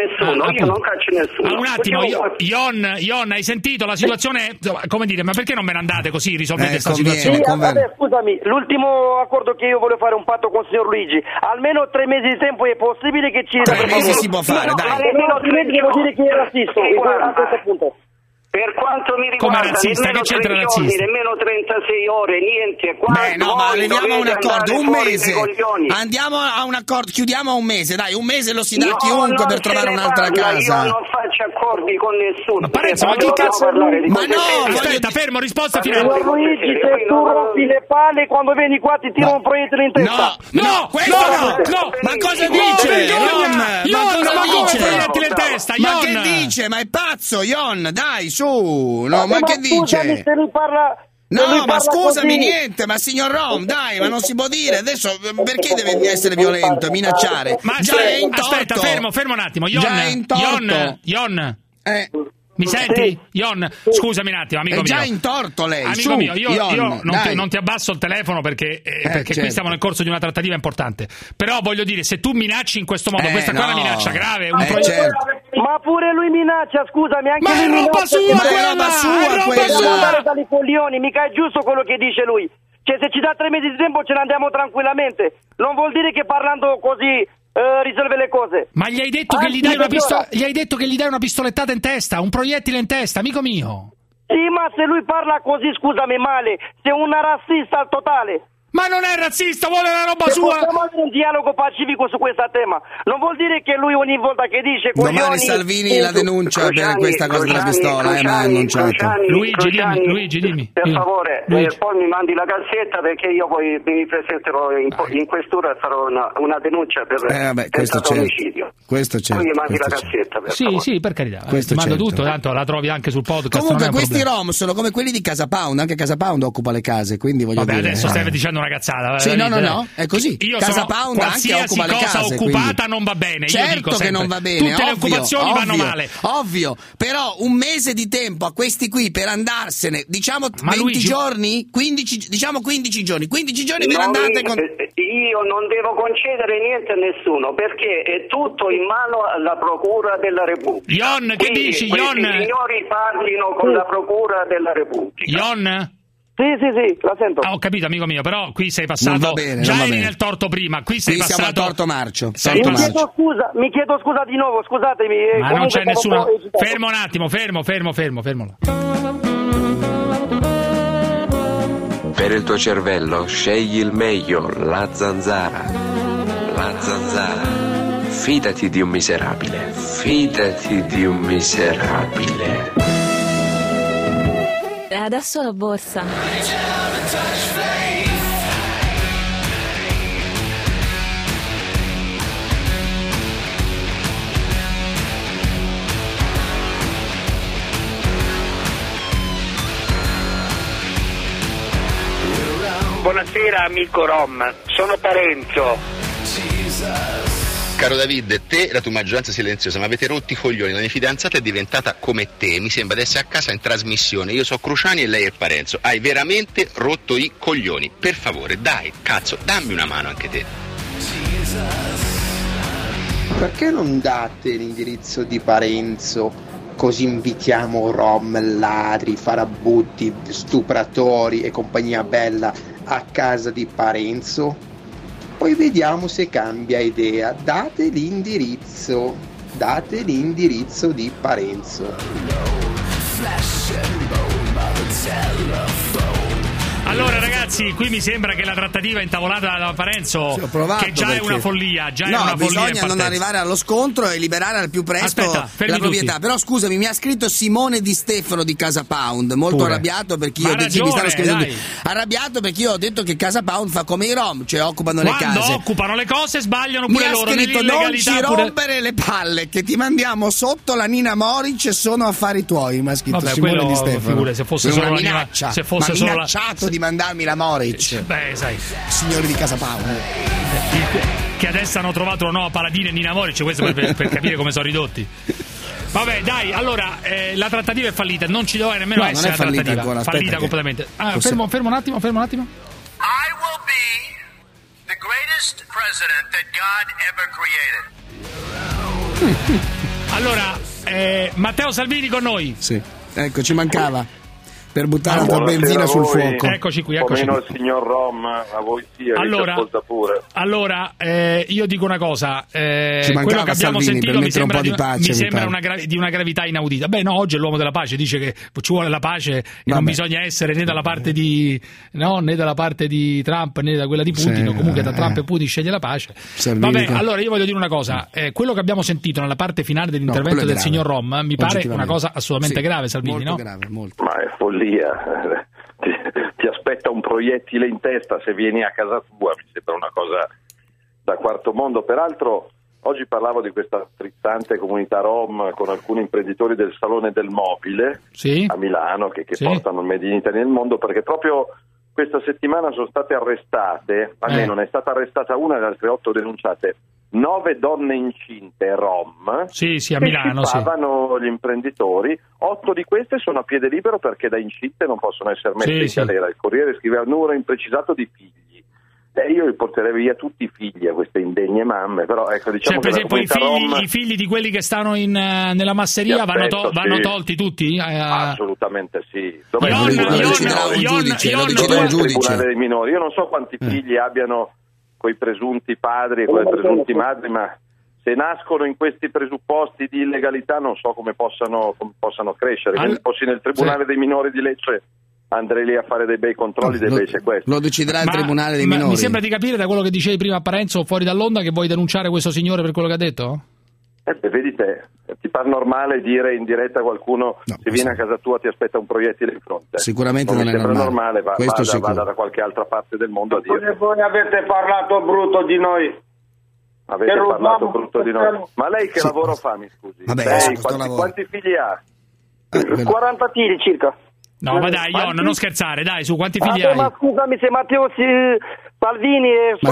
Speaker 19: nessuno,
Speaker 8: un attimo, Ion, hai sentito la situazione? Come dire, ma perché non me ne andate così, risolvete questa situazione?
Speaker 14: Vabbè, scusami, l'ultimo accordo che io voglio fare un patto con il signor Luigi, almeno 3 mesi di tempo è possibile che ci...
Speaker 4: 3 mesi si può fare, dai.
Speaker 14: Almeno 3 mesi devo dire che è razzista a questo punto.
Speaker 19: Per quanto mi riguarda,
Speaker 8: razzista, che c'entra razzista?
Speaker 19: Nemmeno 36 ore, niente.
Speaker 4: No, ma arriviamo a un accordo, un mese. Andiamo a un accordo, chiudiamo a un mese, dai, un mese lo si dà a chiunque per trovare un'altra casa.
Speaker 14: faccia accordi con nessuno.
Speaker 8: Ma Parenzo, ma che cazzo?
Speaker 4: Ma no,
Speaker 8: aspetta, fermo, risposta finale.
Speaker 14: Signor Luigi, se tu rompi le palle, quando vieni qua ti tiro un proiettile in testa.
Speaker 8: No, questo no.
Speaker 4: Ma cosa dice? Ion,
Speaker 8: ma come proiettile in testa?
Speaker 4: Ma che dice? Ma è pazzo, Ion, dai, su. No, ma che dice?
Speaker 14: Scusami, se lui parla...
Speaker 4: No, ma scusami, niente, ma signor Rom, dai, ma non si può dire. Adesso perché deve essere violento, minacciare?
Speaker 8: Ma
Speaker 4: già è in torto.
Speaker 8: Aspetta, fermo un attimo. Ion. Mi senti? Ion, scusami un attimo, amico mio.
Speaker 4: È già in torto lei.
Speaker 8: Amico mio, io non ti abbasso il telefono perché
Speaker 4: certo.
Speaker 8: Qui siamo nel corso di una trattativa importante. Però voglio dire, se tu minacci in questo modo, questa qua è una minaccia grave.
Speaker 4: Certo.
Speaker 14: Ma pure lui minaccia, scusami, anche
Speaker 8: ma
Speaker 14: lui
Speaker 8: è roba sua,
Speaker 14: quella. Dalle coglioni, mica è giusto quello che dice lui. Cioè, se ci dà 3 mesi di tempo ce ne andiamo tranquillamente. Non vuol dire che parlando così risolve le cose.
Speaker 8: Ma gli hai detto che gli dai una pistolettata in testa, un proiettile in testa, amico mio.
Speaker 14: Sì, ma se lui parla così, scusami, male, sei una razzista totale.
Speaker 8: Ma non è razzista, vuole la roba sua.
Speaker 14: Possiamo avere un dialogo pacifico su questo tema. Non vuol dire che lui ogni volta che dice coglioni...
Speaker 4: Domani Salvini la denuncia per questa cosa della pistola, ma ha annunciato.
Speaker 8: Luigi, dimmi.
Speaker 14: Per favore, poi mi mandi la cassetta perché io poi mi presenterò in questura e farò una denuncia per omicidio.
Speaker 4: Questo c'è.
Speaker 14: Poi mi mandi la cassetta, per favore.
Speaker 8: Sì, per carità. Ti mando tutto, tanto la trovi anche sul podcast.
Speaker 4: Comunque questi rom sono come quelli di Casa Pound, anche Casa Pound occupa le case, quindi voglio dire...
Speaker 8: adesso stai dicendo una cazzata.
Speaker 4: Sì, no, è così.
Speaker 8: Io
Speaker 4: Casa Pound anche occupa le case.
Speaker 8: Qualsiasi cosa occupata
Speaker 4: quindi...
Speaker 8: non va bene.
Speaker 4: Certo
Speaker 8: io dico
Speaker 4: che non va bene.
Speaker 8: Tutte le occupazioni vanno male.
Speaker 4: Ovvio, però un mese di tempo a questi qui per andarsene, diciamo 20 giorni? 15 giorni. 15 giorni per andare con...
Speaker 14: Io non devo concedere niente a nessuno perché è tutto in mano alla Procura della Repubblica.
Speaker 8: Ion, che dici? Ion?
Speaker 14: I signori parlino con la Procura della Repubblica.
Speaker 8: Ion?
Speaker 14: Sì, la sento.
Speaker 8: Ho capito, amico mio, però qui sei passato. Già eri nel torto prima, qui sei passato.
Speaker 4: Siamo al torto marcio.
Speaker 14: Mi chiedo scusa di nuovo, scusatemi.
Speaker 8: Ma non c'è nessuno. Fermo un attimo, fermo.
Speaker 21: Per il tuo cervello scegli il meglio, la zanzara. La zanzara. Fidati di un miserabile.
Speaker 22: Adesso la borsa.
Speaker 23: Buonasera amico Rom, sono Parenzo.
Speaker 24: Caro David, te e la tua maggioranza silenziosa mi avete rotti i coglioni, la mia fidanzata è diventata come te, mi sembra di essere a casa in trasmissione, io so Cruciani e lei è Parenzo, hai veramente rotto i coglioni, per favore, dai, cazzo, dammi una mano anche te.
Speaker 25: Perché non date l'indirizzo di Parenzo, così invitiamo rom, ladri, farabutti, stupratori e compagnia bella a casa di Parenzo? Poi vediamo se cambia idea. Date l'indirizzo di Parenzo.
Speaker 8: Allora ragazzi, qui mi sembra che la trattativa è intavolata da Parenzo, che già è una follia,
Speaker 4: bisogna non arrivare allo scontro e liberare al più presto la proprietà. Però scusami, mi ha scritto Simone Di Stefano di Casa Pound, molto arrabbiato perché io arrabbiato perché io ho detto che Casa Pound fa come i rom, cioè occupano le case.
Speaker 8: Quando occupano le cose sbagliano pure loro.
Speaker 4: Mi ha scritto non ci rompere le palle che ti mandiamo sotto la Nina Moric, sono affari tuoi, mi ha scritto Simone Di Stefano.
Speaker 8: Se fosse solo
Speaker 4: una minaccia, minacciato di mandarmi la Moric.
Speaker 8: Sai,
Speaker 4: signori di Casa Pound
Speaker 8: che adesso hanno trovato una nuova paladina in Nina Moric, questo per capire come sono ridotti. Vabbè, dai, allora la trattativa è fallita, non ci doveva nemmeno essere la trattativa ancora, fallita completamente. Fermo un attimo.
Speaker 20: I will be the greatest president that God ever created.
Speaker 8: Allora, Matteo Salvini con noi.
Speaker 4: Sì, ecco, ci mancava. per buttare altra benzina sul fuoco.
Speaker 8: Eccoci qui.
Speaker 10: Il signor Rom, a voi sì, ascolta pure.
Speaker 8: Allora, io dico una cosa, quello che abbiamo sentito mi sembra di una gravità inaudita. Beh, no, oggi è l'uomo della pace, dice che ci vuole la pace e non bisogna essere né dalla parte di Trump né da quella di Putin, o comunque da Trump e Putin sceglie la pace. Vabbè, allora io voglio dire una cosa, quello che abbiamo sentito nella parte finale dell'intervento del signor Rom mi pare una cosa assolutamente grave, Salvini,
Speaker 10: molto grave, molto. Ma è follia. Ti aspetta un proiettile in testa se vieni a casa tua, mi sembra una cosa da quarto mondo. Peraltro oggi parlavo di questa frizzante comunità rom con alcuni imprenditori del Salone del Mobile a Milano che portano il Made in Italy nel mondo, perché proprio questa settimana sono state arrestate, almeno ne è stata arrestata una e le altre 8 denunciate, 9 donne incinte rom
Speaker 8: a Milano,
Speaker 10: che scippavano gli imprenditori. 8 di queste sono a piede libero perché da incinte non possono essere messe in galera. Il Corriere scriveva un numero imprecisato di figli. Io li porterei via tutti i figli a queste indegne mamme, però ecco, diciamo
Speaker 8: per esempio i figli di quelli che stanno nella masseria vanno tolti tutti?
Speaker 10: Assolutamente sì. Dov'è
Speaker 4: il
Speaker 10: tribunale dei minori? Io non so quanti figli abbiano quei presunti padri e quelle presunti madri, ma se nascono in questi presupposti di illegalità non so come possano crescere. Quindi fossi nel tribunale dei minori di Lecce andrei lì a fare dei bei controlli, dei bei sequestri.
Speaker 4: Lo deciderà il tribunale dei minori.
Speaker 8: Mi sembra di capire da quello che dicevi prima a Parenzo fuori dall'onda che vuoi denunciare questo signore per quello che ha detto?
Speaker 10: Vedi te, ti par normale dire in diretta a qualcuno se viene a casa tua ti aspetta un proiettile in fronte?
Speaker 4: Sicuramente non è normale.
Speaker 10: Vada da qualche altra parte del mondo a dire.
Speaker 23: Voi avete parlato brutto di noi.
Speaker 10: Avete parlato brutto di noi. Ma lei che lavoro fa, mi scusi? Quanti figli ha?
Speaker 23: 40 figli circa.
Speaker 8: No, ma dai, Ion, non scherzare, dai, su quanti figli hai?
Speaker 23: Ma scusami, se Matteo Salvini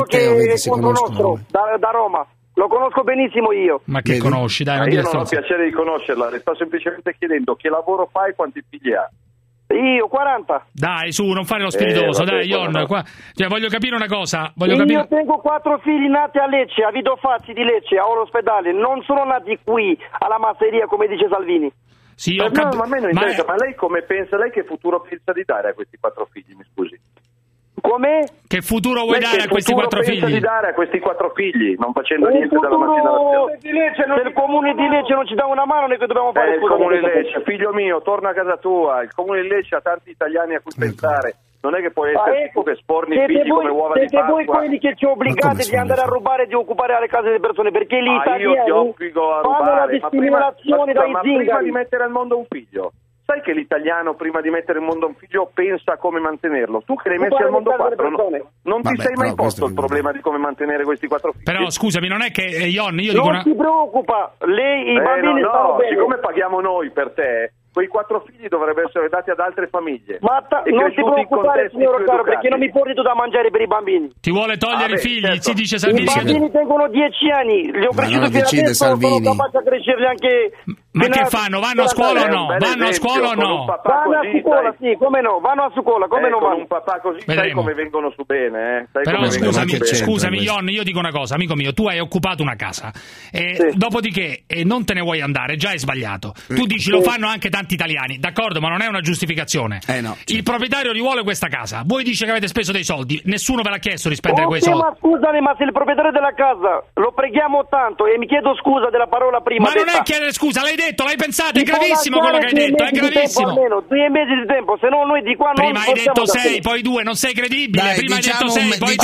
Speaker 23: è contro nostro, da Roma. Lo conosco benissimo io.
Speaker 8: Ma che conosci, dai?
Speaker 10: Io non ho piacere di conoscerla, le sto semplicemente chiedendo che lavoro fa e quanti figli ha.
Speaker 23: Io 40.
Speaker 8: Dai, su, non fare lo spiritoso, dai, Ion. Voglio capire una cosa.
Speaker 23: Io tengo 4 figli nati a Lecce, a Vidofazzi di Lecce, all'ospedale. Non sono nati qui, alla masseria, come dice Salvini.
Speaker 8: Sì,
Speaker 10: ma a me non interessa, ma lei come pensa? Lei che futuro pensa di dare a questi 4 figli, mi scusi?
Speaker 23: Come?
Speaker 8: Che futuro vuoi dare a questi 4 figli?
Speaker 10: Che futuro pensa di dare a questi 4 figli, non facendo niente dalla mattina alla sera?
Speaker 23: Se il comune di Lecce non ci dà una mano, noi che dobbiamo fare?
Speaker 10: Il comune di Lecce, figlio mio, torna a casa tua, il comune di Lecce ha tanti italiani a cui pensare. Non è che puoi essere tu che sporni i figli come uova di Pasqua.
Speaker 23: Siete voi quelli che ci obbligate di andare a rubare e di occupare le case delle persone, perché gli italiani
Speaker 10: io ti obbligo a
Speaker 23: fanno la discriminazione dai zingari.
Speaker 10: Prima di mettere al mondo un figlio, sai che l'italiano prima di mettere al mondo un figlio pensa a come mantenerlo? Tu che ne hai messi al mondo 4 non ti sei mai posto il problema di come mantenere questi 4 figli?
Speaker 8: Però scusami, non è che Ion, io
Speaker 23: dico non si preoccupa, lei i bambini stanno bene.
Speaker 10: Siccome paghiamo noi per te, quei 4 figli dovrebbero essere dati ad altre famiglie.
Speaker 23: Ma non ti preoccupare, signor caro, perché non mi porti tu da mangiare per i bambini.
Speaker 8: Ti vuole togliere i figli? Certo. Si dice Salvini.
Speaker 23: I bambini tengono 10 anni, li ho cresciuti fino adesso, sono capace a crescerli anche.
Speaker 8: Ma che fanno? Vanno a scuola o no? Vanno a scuola o no?
Speaker 23: Vanno a scuola, sì, come no? Vanno a scuola, come no?
Speaker 10: Con un papà così sai come vengono su bene,
Speaker 8: Però scusami, Ion, io dico una cosa, amico mio, tu hai occupato una casa, dopodiché non te ne vuoi andare, già hai sbagliato. Tu dici lo fanno anche tanti italiani, d'accordo, ma non è una giustificazione. Il proprietario rivuole questa casa, voi dice che avete speso dei soldi, nessuno ve l'ha chiesto di spendere quei soldi.
Speaker 23: Ma scusami, ma se il proprietario della casa lo preghiamo tanto e mi chiedo scusa della parola prima.
Speaker 8: Ma non è chiedere scusa, l'hai detto, l'hai pensato, è gravissimo quello che hai detto, è gravissimo.
Speaker 23: Almeno 2 mesi di tempo, se no noi di qua
Speaker 8: prima hai detto 6, poi 2, non sei credibile.
Speaker 4: Dai,
Speaker 8: prima
Speaker 4: diciamo
Speaker 8: hai detto 6, poi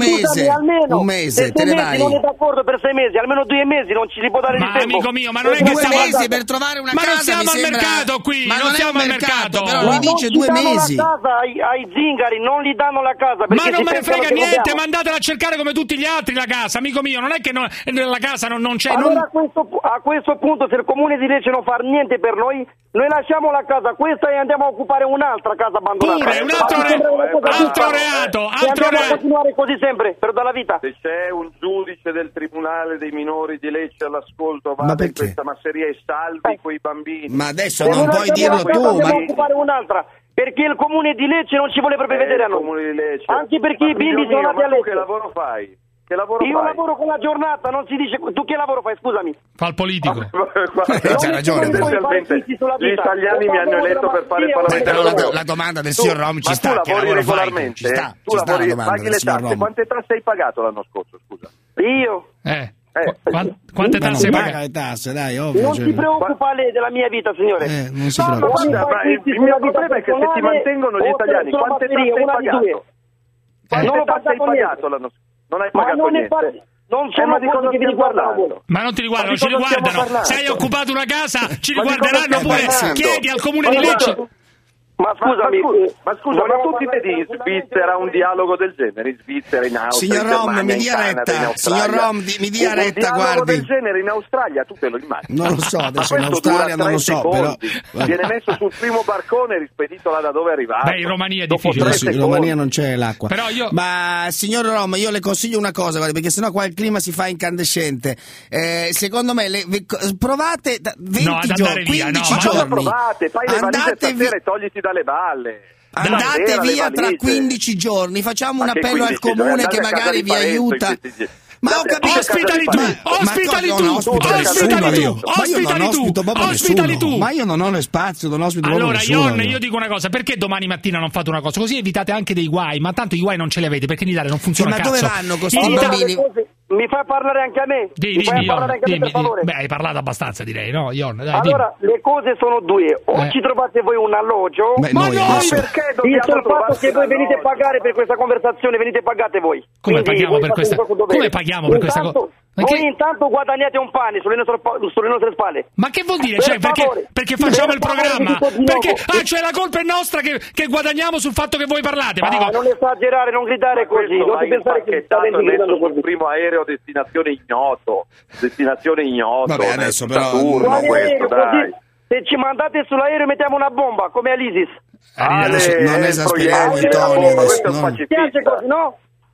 Speaker 4: 3. Un mese, te ne vai.
Speaker 23: Non è d'accordo per 6 mesi, almeno 2 mesi non ci si può dare di tempo.
Speaker 8: Amico mio, ma non è che
Speaker 4: 2 mesi per trovare una casa.
Speaker 8: Ma non siamo al mercato qui,
Speaker 4: ma
Speaker 8: non siamo al mercato.
Speaker 4: Però lui dice 2 mesi.
Speaker 23: La casa ai zingari, non gli danno la casa.
Speaker 8: Ma non me ne frega niente, mandatela a cercare come tutti gli altri la casa, amico mio, non è che la casa non c'è.
Speaker 23: Allora a questo punto, se il comune di Lecce non fa niente per noi lasciamo la casa questa e andiamo a occupare un'altra casa abbandonata.
Speaker 8: Pure, un altro reato.
Speaker 23: Andiamo a continuare così sempre, per tutta la vita.
Speaker 10: Se c'è un giudice del tribunale dei minori di Lecce all'ascolto, vada in questa masseria e salvi quei bambini.
Speaker 4: Ma adesso non puoi dirlo tu.
Speaker 23: Andiamo a occupare un'altra, perché il comune di Lecce non ci vuole proprio vedere a noi.
Speaker 10: Comune di Lecce.
Speaker 23: Anche perché i bimbi sono nati a Lecce.
Speaker 10: Che lavoro fai? Che lavoro
Speaker 23: io
Speaker 10: fai?
Speaker 23: lavoro con la giornata, non si dice. Tu che lavoro fai? Scusami.
Speaker 8: Fa il politico.
Speaker 4: C'ha ragione.
Speaker 10: Gli italiani mi hanno eletto per fare il parlamentare.
Speaker 4: Però la domanda del signor Rom ci sta.
Speaker 10: Tu lavori regolarmente? Tu lavori, paghi le tasse? Quante tasse hai pagato l'anno scorso, scusa?
Speaker 23: Io?
Speaker 8: Quante tasse
Speaker 4: paga le tasse, dai, ovvio.
Speaker 23: Non si preoccupa lei della mia vita, signore.
Speaker 4: Non si preoccupa.
Speaker 10: Il mio problema è che se ti mantengono gli italiani, quante tasse hai pagato? Quante tasse hai pagato l'anno scorso? Non hai pagato niente.
Speaker 23: Non sono di cose che vi riguardano.
Speaker 8: Ma non ti riguardano, ci riguardano. Se hai occupato una casa, ci riguarderanno pure. Chiedi al comune di Lecce.
Speaker 23: Ma scusami,
Speaker 10: ma tu ti vedi in Svizzera un dialogo del genere? In Svizzera, in Austria,
Speaker 4: signor Rom, mi dia retta. Signor Rom, mi dia retta, guardi.
Speaker 10: Un dialogo del genere in Australia, tu te lo immagini?
Speaker 4: Non lo so, adesso in Australia non lo so, però
Speaker 10: viene messo sul primo barcone e rispedito là da dove è arrivato.
Speaker 8: Beh, in Romania è difficile.
Speaker 4: In Romania non c'è l'acqua.
Speaker 8: Però
Speaker 4: Ma signor Rom, io le consiglio una cosa, guardi, perché sennò qua il clima si fa incandescente. Secondo me provate 20 giorni, 15 giorni.
Speaker 10: Provate, fai le valigie stasera e togliti dalle balle.
Speaker 4: Andate via tra 15 giorni, facciamo un appello al comune che magari vi aiuta. Ma ho capito, ospitali tu. Ma io non ho lo spazio, non ospito
Speaker 8: allora,
Speaker 4: nessuno.
Speaker 8: io dico una cosa, perché domani mattina non fate una cosa? Così evitate anche dei guai, ma tanto i guai non ce li avete, perché in Italia non funziona
Speaker 4: ma
Speaker 8: cazzo.
Speaker 4: dove vanno questi bambini?
Speaker 23: Mi fai parlare anche a me?
Speaker 8: Dimmi, per favore? Beh, hai parlato abbastanza, direi, no? Ion, dai,
Speaker 23: allora, le cose sono due. O ci trovate voi un alloggio,
Speaker 4: ma noi
Speaker 23: perché dobbiamo trovare che voi venite a pagare per questa conversazione, venite pagate voi.
Speaker 8: Come paghiamo per questa? Come paghiamo per questa cosa?
Speaker 23: Voi intanto guadagnate un pane sulle nostre spalle.
Speaker 8: Ma che vuol dire? Cioè, perché facciamo il programma? Perché cioè la colpa è nostra che guadagniamo sul fatto che voi parlate. Ma dico,
Speaker 23: non esagerare, non gridare così. Non ti pensare che state
Speaker 10: messo sul primo aereo destinazione ignoto.
Speaker 4: Vabbè, adesso però
Speaker 10: Saturno, questo, dai.
Speaker 23: Se ci mandate sull'aereo mettiamo una bomba come all'ISIS.
Speaker 4: Non esasperiamo i toni.
Speaker 23: Mi piace così, no?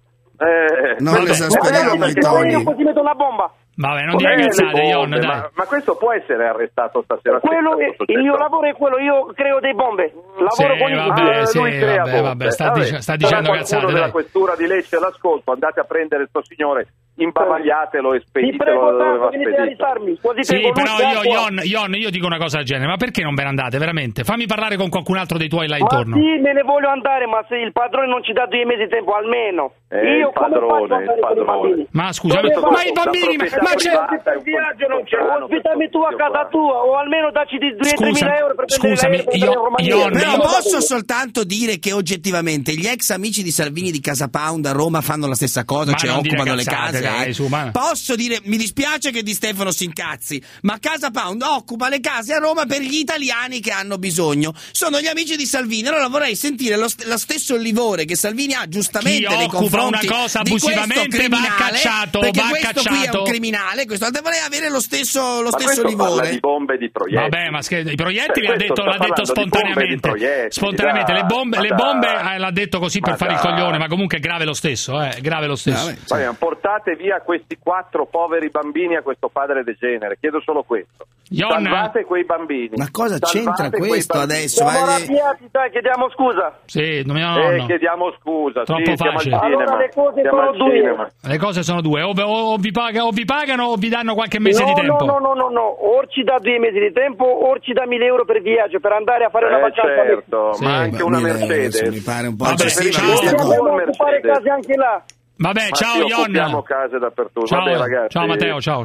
Speaker 4: Non esasperiamo i toni.
Speaker 23: Così metto una bomba.
Speaker 8: Vabbè, non dire cazzate, Ion, dai.
Speaker 10: Ma questo può essere arrestato stasera?
Speaker 23: Il mio lavoro è quello, io creo dei bombe. Lavoro con
Speaker 8: vabbè, sta dicendo cazzate,
Speaker 10: della questura di Lecce all'ascolto, andate a prendere sto signore, imbavagliatelo e speditelo dove va spedito.
Speaker 8: Sì, però Ion, io dico una cosa del genere, ma perché non ve ne andate, veramente? Fammi parlare con qualcun altro dei tuoi là intorno.
Speaker 23: Ma sì, me ne voglio andare, ma se il padrone non ci dà 2 mesi di tempo almeno. Io
Speaker 10: il padrone.
Speaker 8: Ma scusa, ma i bambini, ma c'è
Speaker 23: il viaggio non c'è. Ospitami tu a casa tua o almeno dacci di 2.000 euro per prendere
Speaker 4: Ion, però posso soltanto dire che oggettivamente gli ex amici di Salvini di Casa Pound a Roma fanno la stessa cosa, cioè occupano le case.
Speaker 8: Dai,
Speaker 4: posso dire, mi dispiace che Di Stefano si incazzi, ma Casa Pound occupa le case a Roma per gli italiani che hanno bisogno. Sono gli amici di Salvini. Allora vorrei sentire lo stesso livore che Salvini ha giustamente nei confronti
Speaker 8: una cosa abusivamente va cacciato,
Speaker 4: perché questo qui è un criminale, questo vorrei avere lo stesso livore.
Speaker 10: Parla di bombe e di proiettili.
Speaker 8: Vabbè, ma i proiettili l'ha detto spontaneamente. Spontaneamente le bombe l'ha detto così per fare il coglione, ma comunque è grave lo stesso, grave lo stesso.
Speaker 10: Vabbè, portate via questi 4 poveri bambini a questo padre degenere, chiedo solo questo. Salvate quei bambini.
Speaker 4: Ma cosa c'entra questo adesso?
Speaker 23: Siamo arrabbiati, dai, chiediamo scusa.
Speaker 8: Sì, no.
Speaker 10: Chiediamo scusa.
Speaker 8: Troppo facile.
Speaker 23: Allora le cose sono due.
Speaker 8: Le cose sono due, o vi pagano o vi danno qualche mese di tempo.
Speaker 23: No. O ci dà 2 mesi di tempo o ci dà 1.000 euro per viaggio per andare a fare una vacanza.
Speaker 10: Certo,
Speaker 23: sì,
Speaker 10: ma anche una Mercedes.
Speaker 4: Mi pare un po'
Speaker 23: eccessiva questa cosa. Dobbiamo occupare case anche là.
Speaker 8: Vabbè, ciao Ion.
Speaker 10: Occupiamo case dappertutto.
Speaker 8: Ciao,
Speaker 10: vabbè, ragazzi.
Speaker 8: Ciao Matteo, ciao.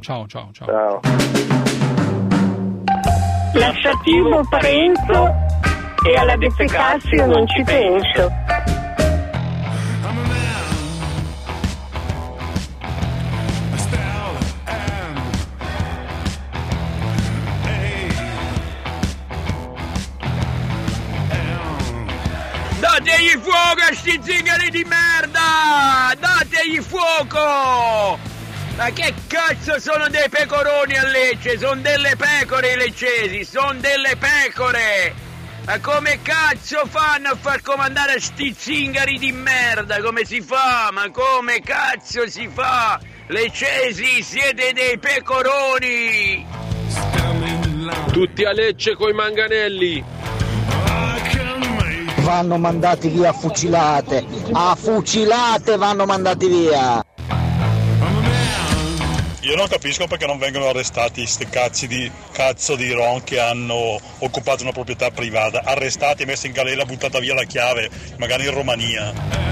Speaker 16: L'assativo Parenzo e alla defecazio non ci penso.
Speaker 1: Dategli fuoco a sti zingari di merda! Dategli fuoco! Ma che cazzo sono dei pecoroni a Lecce? Sono delle pecore i leccesi, sono delle pecore! Ma come cazzo fanno a far comandare a sti zingari di merda? Come si fa? Ma come cazzo si fa? Leccesi, siete dei pecoroni!
Speaker 18: Tutti a Lecce coi manganelli!
Speaker 2: Vanno mandati via a fucilate vanno mandati via. Io non capisco perché non vengono arrestati sti cazzo di rom che hanno occupato una proprietà privata, arrestati, messi in galera, buttata via la chiave, magari in Romania.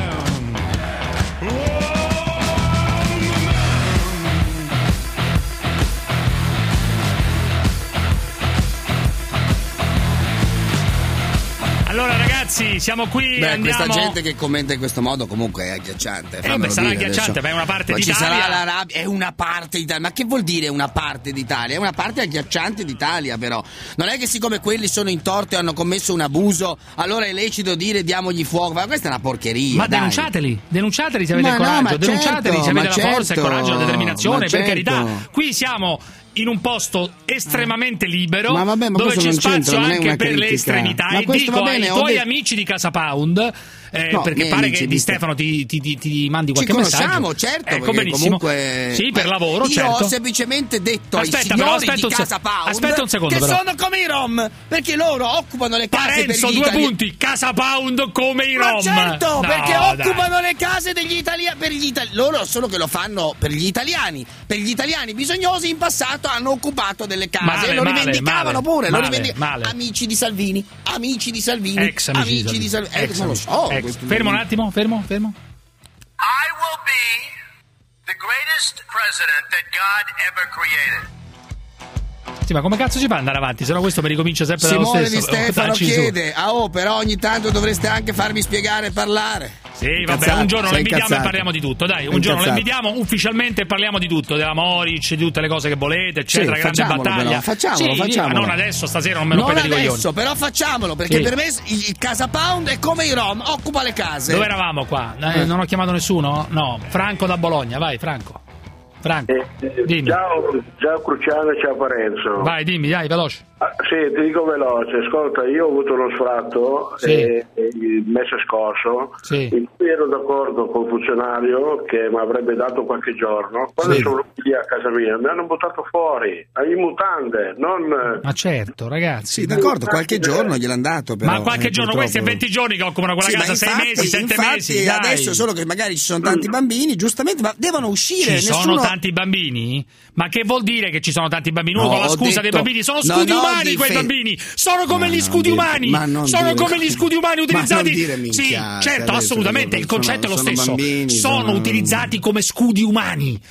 Speaker 8: Allora ragazzi, siamo qui.
Speaker 4: Questa gente che commenta in questo modo comunque è agghiacciante.
Speaker 8: Sarà agghiacciante, ma è una parte d'Italia.
Speaker 4: Ci sarà la rabbia, è una parte d'Italia. Ma che vuol dire una parte d'Italia? È una parte agghiacciante d'Italia, però. Non è che siccome quelli sono in torto e hanno commesso un abuso, allora è lecito dire diamogli fuoco. Ma questa è una porcheria.
Speaker 8: Ma dai. denunciateli se avete il coraggio, denunciateli se avete la forza, il coraggio, la determinazione, per carità. Qui siamo in un posto estremamente libero, dove c'è spazio anche per le estremità. E dico ai tuoi amici di Casa Pound, perché pare che Di Stefano ti mandi qualche messaggio.
Speaker 4: Certo,
Speaker 8: benissimo.
Speaker 4: Comunque,
Speaker 8: sì, per lavoro,
Speaker 4: io
Speaker 8: certo.
Speaker 4: ho semplicemente detto ai signori di Casa Pound
Speaker 8: un secondo,
Speaker 4: che
Speaker 8: però.
Speaker 4: sono come i rom, perché loro occupano le case
Speaker 8: Parenzo,
Speaker 4: per gli
Speaker 8: italiani. 2 punti, Casa Pound come i rom.
Speaker 4: Ma certo,
Speaker 8: no,
Speaker 4: perché occupano le case degli italiani, per gli italiani. Loro solo che lo fanno per gli italiani. Per gli italiani bisognosi in passato hanno occupato delle case, lo rivendicavano pure. Amici di Salvini,
Speaker 8: ex amici di Salvini.
Speaker 4: Non lo so.
Speaker 8: Fermo un attimo, fermo.
Speaker 20: I will be the greatest president that God ever created.
Speaker 8: Sì, ma come cazzo si fa ad andare avanti? Se no questo mi ricomincia sempre
Speaker 4: Simone
Speaker 8: dallo stesso.
Speaker 4: Simone Di Stefano chiede: però ogni tanto dovreste anche farmi spiegare e parlare.
Speaker 8: Sì, vabbè, un giorno lo invitiamo e parliamo di tutto, dai, un giorno lo invitiamo ufficialmente e parliamo di tutto, della Moric, di tutte le cose che volete, eccetera, grande battaglia.
Speaker 4: Facciamolo.
Speaker 8: Ma non adesso, stasera non me lo rompete i coglioni.
Speaker 4: Però facciamolo, perché per me il Casa Pound è come i rom, occupa le case.
Speaker 8: Dove eravamo qua? Non ho chiamato nessuno? No, Franco da Bologna, vai Franco. Dimmi.
Speaker 6: Ciao Cruciano e ciao Parenzo.
Speaker 8: Vai, dimmi, dai, veloce.
Speaker 6: Sì, ti dico veloce. Ascolta, io ho avuto uno sfratto il mese scorso in cui ero d'accordo con il funzionario che mi avrebbe dato qualche giorno. Quando sono lì a casa mia mi hanno buttato fuori in mutande, non...
Speaker 8: Ma certo, ragazzi.
Speaker 4: Sì, d'accordo, qualche giorno gliel'hanno dato, però.
Speaker 8: Ma qualche giorno, questi è 20 giorni che occupano quella casa, 6 mesi, 7 mesi.
Speaker 4: Dai. Adesso solo che magari ci sono tanti bambini, giustamente, ma devono uscire.
Speaker 8: Sono tanti bambini? Ma che vuol dire che ci sono tanti bambini? Uno con la scusa dei bambini, sono scudi umani quei bambini, sono come gli scudi umani, sono come gli scudi umani utilizzati. Sì, certo, assolutamente, il concetto è lo stesso. Sono utilizzati come scudi umani,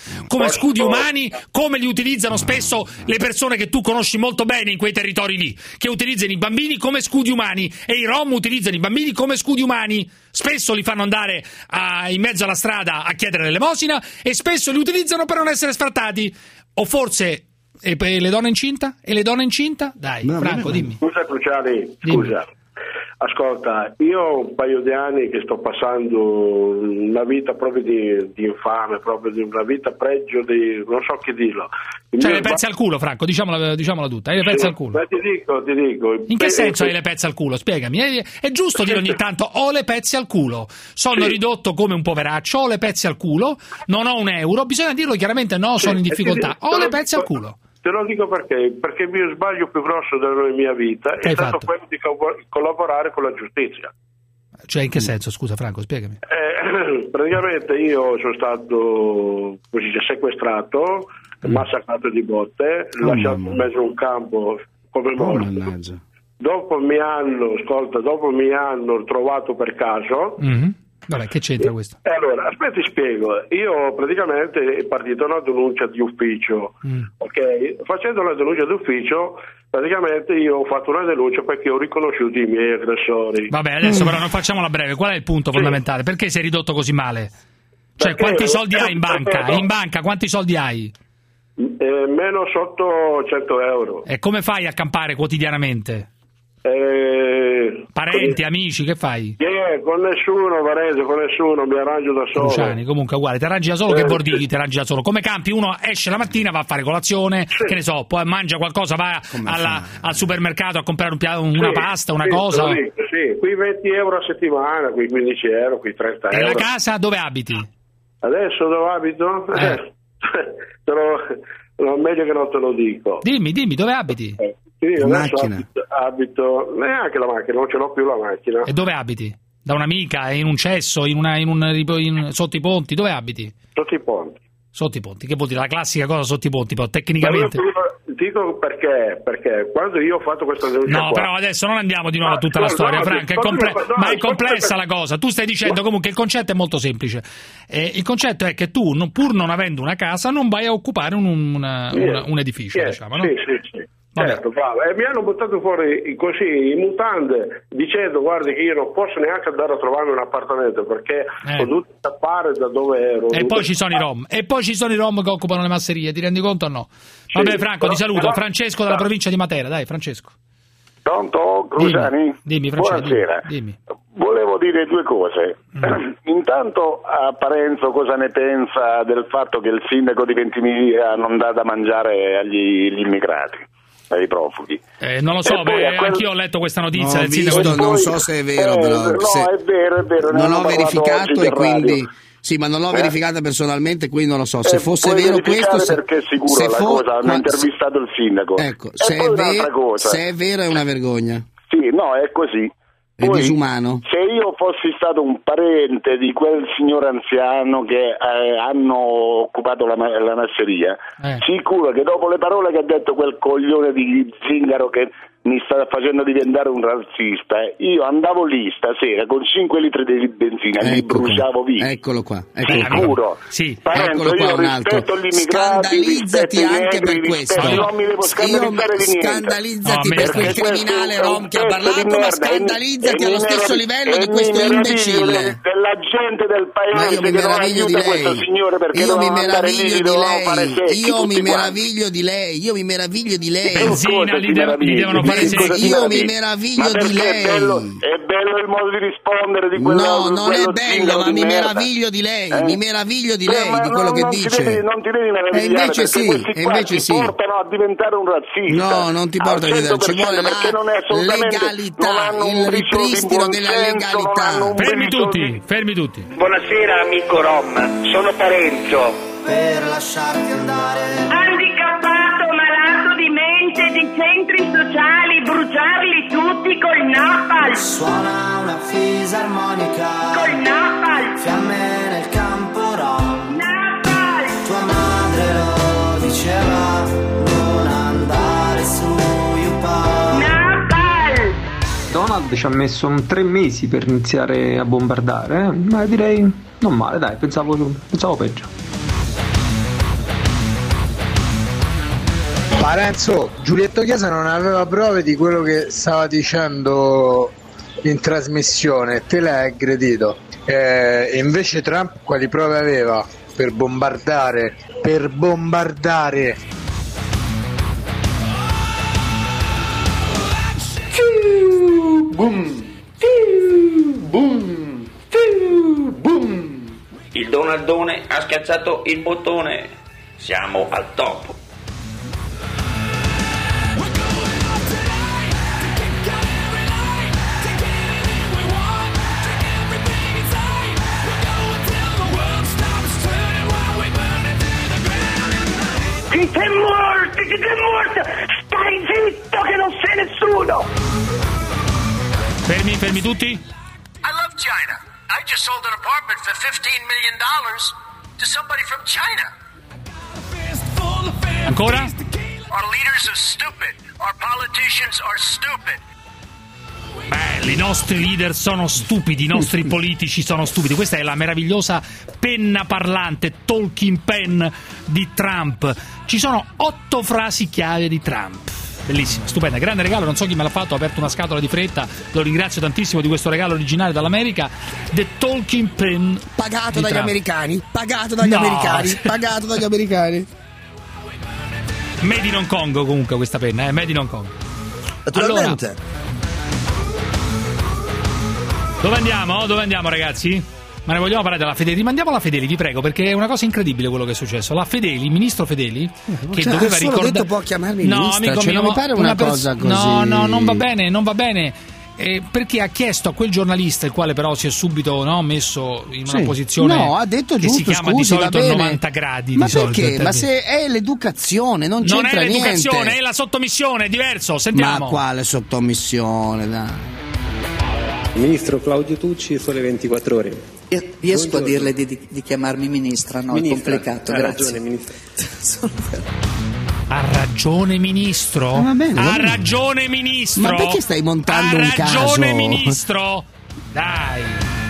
Speaker 8: come li utilizzano spesso le persone che tu conosci molto bene in quei territori lì, che utilizzano i bambini come scudi umani, e i rom utilizzano i bambini come scudi umani. Spesso li fanno andare in mezzo alla strada a chiedere l'elemosina e spesso li utilizzano per non essere sfrattati. O forse le donne incinta? E le donne incinta? Dai, Franco, dimmi.
Speaker 6: Scusa Cruciani, scusa. Ascolta, io ho un paio di anni che sto passando una vita proprio di infame, proprio di una vita pregio di non so che dirlo.
Speaker 8: Cioè le pezze al culo, Franco, diciamola tutta, hai le pezze al culo.
Speaker 6: Ti dico.
Speaker 8: In che senso hai le pezze al culo? Spiegami, è giusto dire ogni tanto ho le pezze al culo, sono ridotto come un poveraccio, ho le pezze al culo, non ho un euro, bisogna dirlo chiaramente, sono in difficoltà, ho le pezze al culo.
Speaker 6: Te lo dico perché il mio sbaglio più grosso della mia vita è stato quello di collaborare con la giustizia.
Speaker 8: Cioè in che senso, scusa Franco, spiegami.
Speaker 6: Praticamente io sono stato sequestrato, massacrato di botte, lasciato in mezzo a un campo come morto. Dopo mi hanno trovato per caso.
Speaker 8: Mm-hmm. Vabbè, che c'entra questo?
Speaker 6: Allora, aspetta, ti spiego. Io praticamente è partita una denuncia di ufficio, ok? Facendo la denuncia d'ufficio, praticamente io ho fatto una denuncia perché ho riconosciuto i miei aggressori.
Speaker 8: Vabbè, adesso però non facciamolo breve. Qual è il punto fondamentale? Perché sei ridotto così male? Cioè, quanti soldi hai in banca? In banca quanti soldi hai?
Speaker 6: Meno sotto 100 euro.
Speaker 8: E come fai a campare quotidianamente? Parenti, amici, che fai?
Speaker 6: Con nessuno, Varese, con nessuno, mi arrangio da solo.
Speaker 8: Cruciani, comunque uguale, ti arrangi da solo, che bordighi ti arrangi da solo. Come campi? Uno esce la mattina, va a fare colazione, che ne so, poi mangia qualcosa, va al supermercato a comprare una pasta, una cosa.
Speaker 6: Sì, qui 20 euro a settimana, qui 15 euro, qui 30 euro.
Speaker 8: E la casa dove abiti?
Speaker 6: Adesso dove abito? Però meglio che non te lo dico.
Speaker 8: Dimmi, dove abiti?
Speaker 6: Sì, adesso abito neanche la macchina, non ce l'ho più la macchina.
Speaker 8: E dove abiti? Da un'amica? In un cesso? Sotto i ponti? Dove abiti?
Speaker 6: Sotto i ponti.
Speaker 8: Sotto i ponti, che vuol dire la classica cosa sotto i ponti, però tecnicamente.
Speaker 6: Dico perché quando io ho fatto questa denuncia.
Speaker 8: No, però adesso non andiamo di nuovo a tutta la storia, Franco, ma è complessa la cosa. Tu stai dicendo comunque il concetto è molto semplice. Il concetto è che tu, pur non avendo una casa, non vai a occupare un edificio, diciamo, no?
Speaker 6: Sì. Certo, bravo. E mi hanno buttato fuori così in mutande dicendo guardi che io non posso neanche andare a trovare un appartamento perché ho dovuto scappare da dove ero.
Speaker 8: E poi ci sono i Rom che occupano le masserie, ti rendi conto o no? Vabbè, Franco, ti saluto. Francesco dalla provincia di Matera, dai, Francesco.
Speaker 7: Pronto, Cruciani?
Speaker 8: Dimmi Francesco.
Speaker 7: Buonasera.
Speaker 8: Dimmi.
Speaker 7: Volevo dire due cose. Intanto a Parenzo cosa ne pensa del fatto che il sindaco di Ventimiglia non dà da mangiare agli immigrati? Ai profughi.
Speaker 8: Non lo so, anch'io ho letto questa notizia del sindaco.
Speaker 4: Non so se è vero, però.
Speaker 7: No, è vero.
Speaker 4: Non l'ho verificato e quindi. Sì, ma non l'ho verificata personalmente, quindi non lo so. Se fosse vero questo.
Speaker 7: Perché è sicuro la cosa, hanno intervistato il sindaco.
Speaker 4: Ecco, se è vero è una vergogna.
Speaker 7: Sì, no, è così.
Speaker 4: È disumano.
Speaker 7: Se io fossi stato un parente di quel signore anziano che hanno occupato la masseria, sicuro che dopo le parole che ha detto quel coglione di Zingaro che mi sta facendo diventare un razzista, io andavo lì stasera con 5 litri di benzina e li bruciavo via.
Speaker 4: Eccolo qua.
Speaker 7: Sicuro.
Speaker 8: Sì.
Speaker 7: Parenzo, io rispetto gli immigrati,
Speaker 4: scandalizzati anche per questo.
Speaker 7: Non mi devo scandalizzare di niente.
Speaker 4: Scandalizzati per quel criminale rom che ha parlato, ma scandalizzati allo stesso livello di questo imbecille.
Speaker 7: Della gente del paese.
Speaker 4: Io mi meraviglio di lei. Io mi meraviglio di lei.
Speaker 8: Benzina li devono fare.
Speaker 4: Io mi meraviglio di lei.
Speaker 7: È bello il modo di rispondere di quello.
Speaker 4: No, non è bello, ma mi meraviglio di lei. Mi meraviglio di lei, di quello che dice.
Speaker 7: Non ti devi meravigliare.
Speaker 4: Invece sì.
Speaker 7: Portano a diventare un razzista.
Speaker 4: No, non ti portano a diventare. Ci vuole la legalità, il ripristino della legalità.
Speaker 8: Fermi tutti.
Speaker 9: Buonasera, amico Rom. Sono Parenzo.
Speaker 11: Per lasciarti andare.
Speaker 16: Handicappato, malato di mente, di centri sociali, bruciarli tutti col napalm.
Speaker 11: Suona una fisarmonica.
Speaker 16: Col napalm.
Speaker 11: Fiamme nel campo rom.
Speaker 16: Napalm.
Speaker 11: Tua madre lo diceva, non andare su YouPorn.
Speaker 16: Napalm.
Speaker 12: Donald ci ha messo 3 mesi per iniziare a bombardare, ma direi non male, dai, pensavo peggio.
Speaker 13: Parenzo, Giulietto Chiesa non aveva prove di quello che stava dicendo in trasmissione, te l'hai aggredito. Invece Trump quali prove aveva per bombardare?
Speaker 11: Boom.
Speaker 9: Il Donaldone ha schiacciato il bottone. Siamo al top.
Speaker 16: Chi t'è morto? Stai zitto che non sei nessuno!
Speaker 8: Fermi tutti.
Speaker 20: I love China. I just sold an apartment for $15 million to somebody from China.
Speaker 8: Ancora?
Speaker 20: Our leaders are stupid. Our politicians are stupid.
Speaker 8: I nostri leader sono stupidi, i nostri politici sono stupidi. Questa è la meravigliosa penna parlante, talking pen di Trump. Ci sono 8 frasi chiave di Trump. Bellissima, stupenda, grande regalo, non so chi me l'ha fatto, ho aperto una scatola di fretta, lo ringrazio tantissimo di questo regalo originale dall'America, The Talking Pen.
Speaker 4: Pagato dagli americani.
Speaker 8: Made in Hong Kong comunque questa penna, Made in Hong Kong.
Speaker 4: Naturalmente.
Speaker 8: Allora, dove andiamo ragazzi? Ma ne vogliamo parlare della Fedeli? Rimandiamo la Fedeli, vi prego, perché è una cosa incredibile quello che è successo. La Fedeli, il ministro Fedeli, che doveva ricordare...
Speaker 4: detto può chiamarmi ministra,
Speaker 8: amico mio,
Speaker 4: non mi pare una cosa così...
Speaker 8: No, non va bene. Perché ha chiesto a quel giornalista, il quale però si è subito messo in una posizione
Speaker 4: ha detto
Speaker 8: che
Speaker 4: giusto,
Speaker 8: si chiama
Speaker 4: scusi,
Speaker 8: di solito
Speaker 4: va bene.
Speaker 8: 90 gradi.
Speaker 4: Ma
Speaker 8: di
Speaker 4: perché?
Speaker 8: Solito,
Speaker 4: ma se è l'educazione, non c'entra niente.
Speaker 8: Non è l'educazione, è la sottomissione, è diverso. Sentiamo.
Speaker 4: Ma quale sottomissione, dai?
Speaker 3: Ministro Claudio Tucci, Sole 24 Ore.
Speaker 5: Riesco a dirle di chiamarmi ministra, no?
Speaker 3: Ministra,
Speaker 5: è complicato,
Speaker 3: grazie.
Speaker 5: Ragione,
Speaker 3: Ministro.
Speaker 8: Ha ragione ministro?
Speaker 4: Va bene,
Speaker 8: ha ragione ministro?
Speaker 4: Ma perché stai montando un caso?
Speaker 8: Ha ragione ministro? Dai.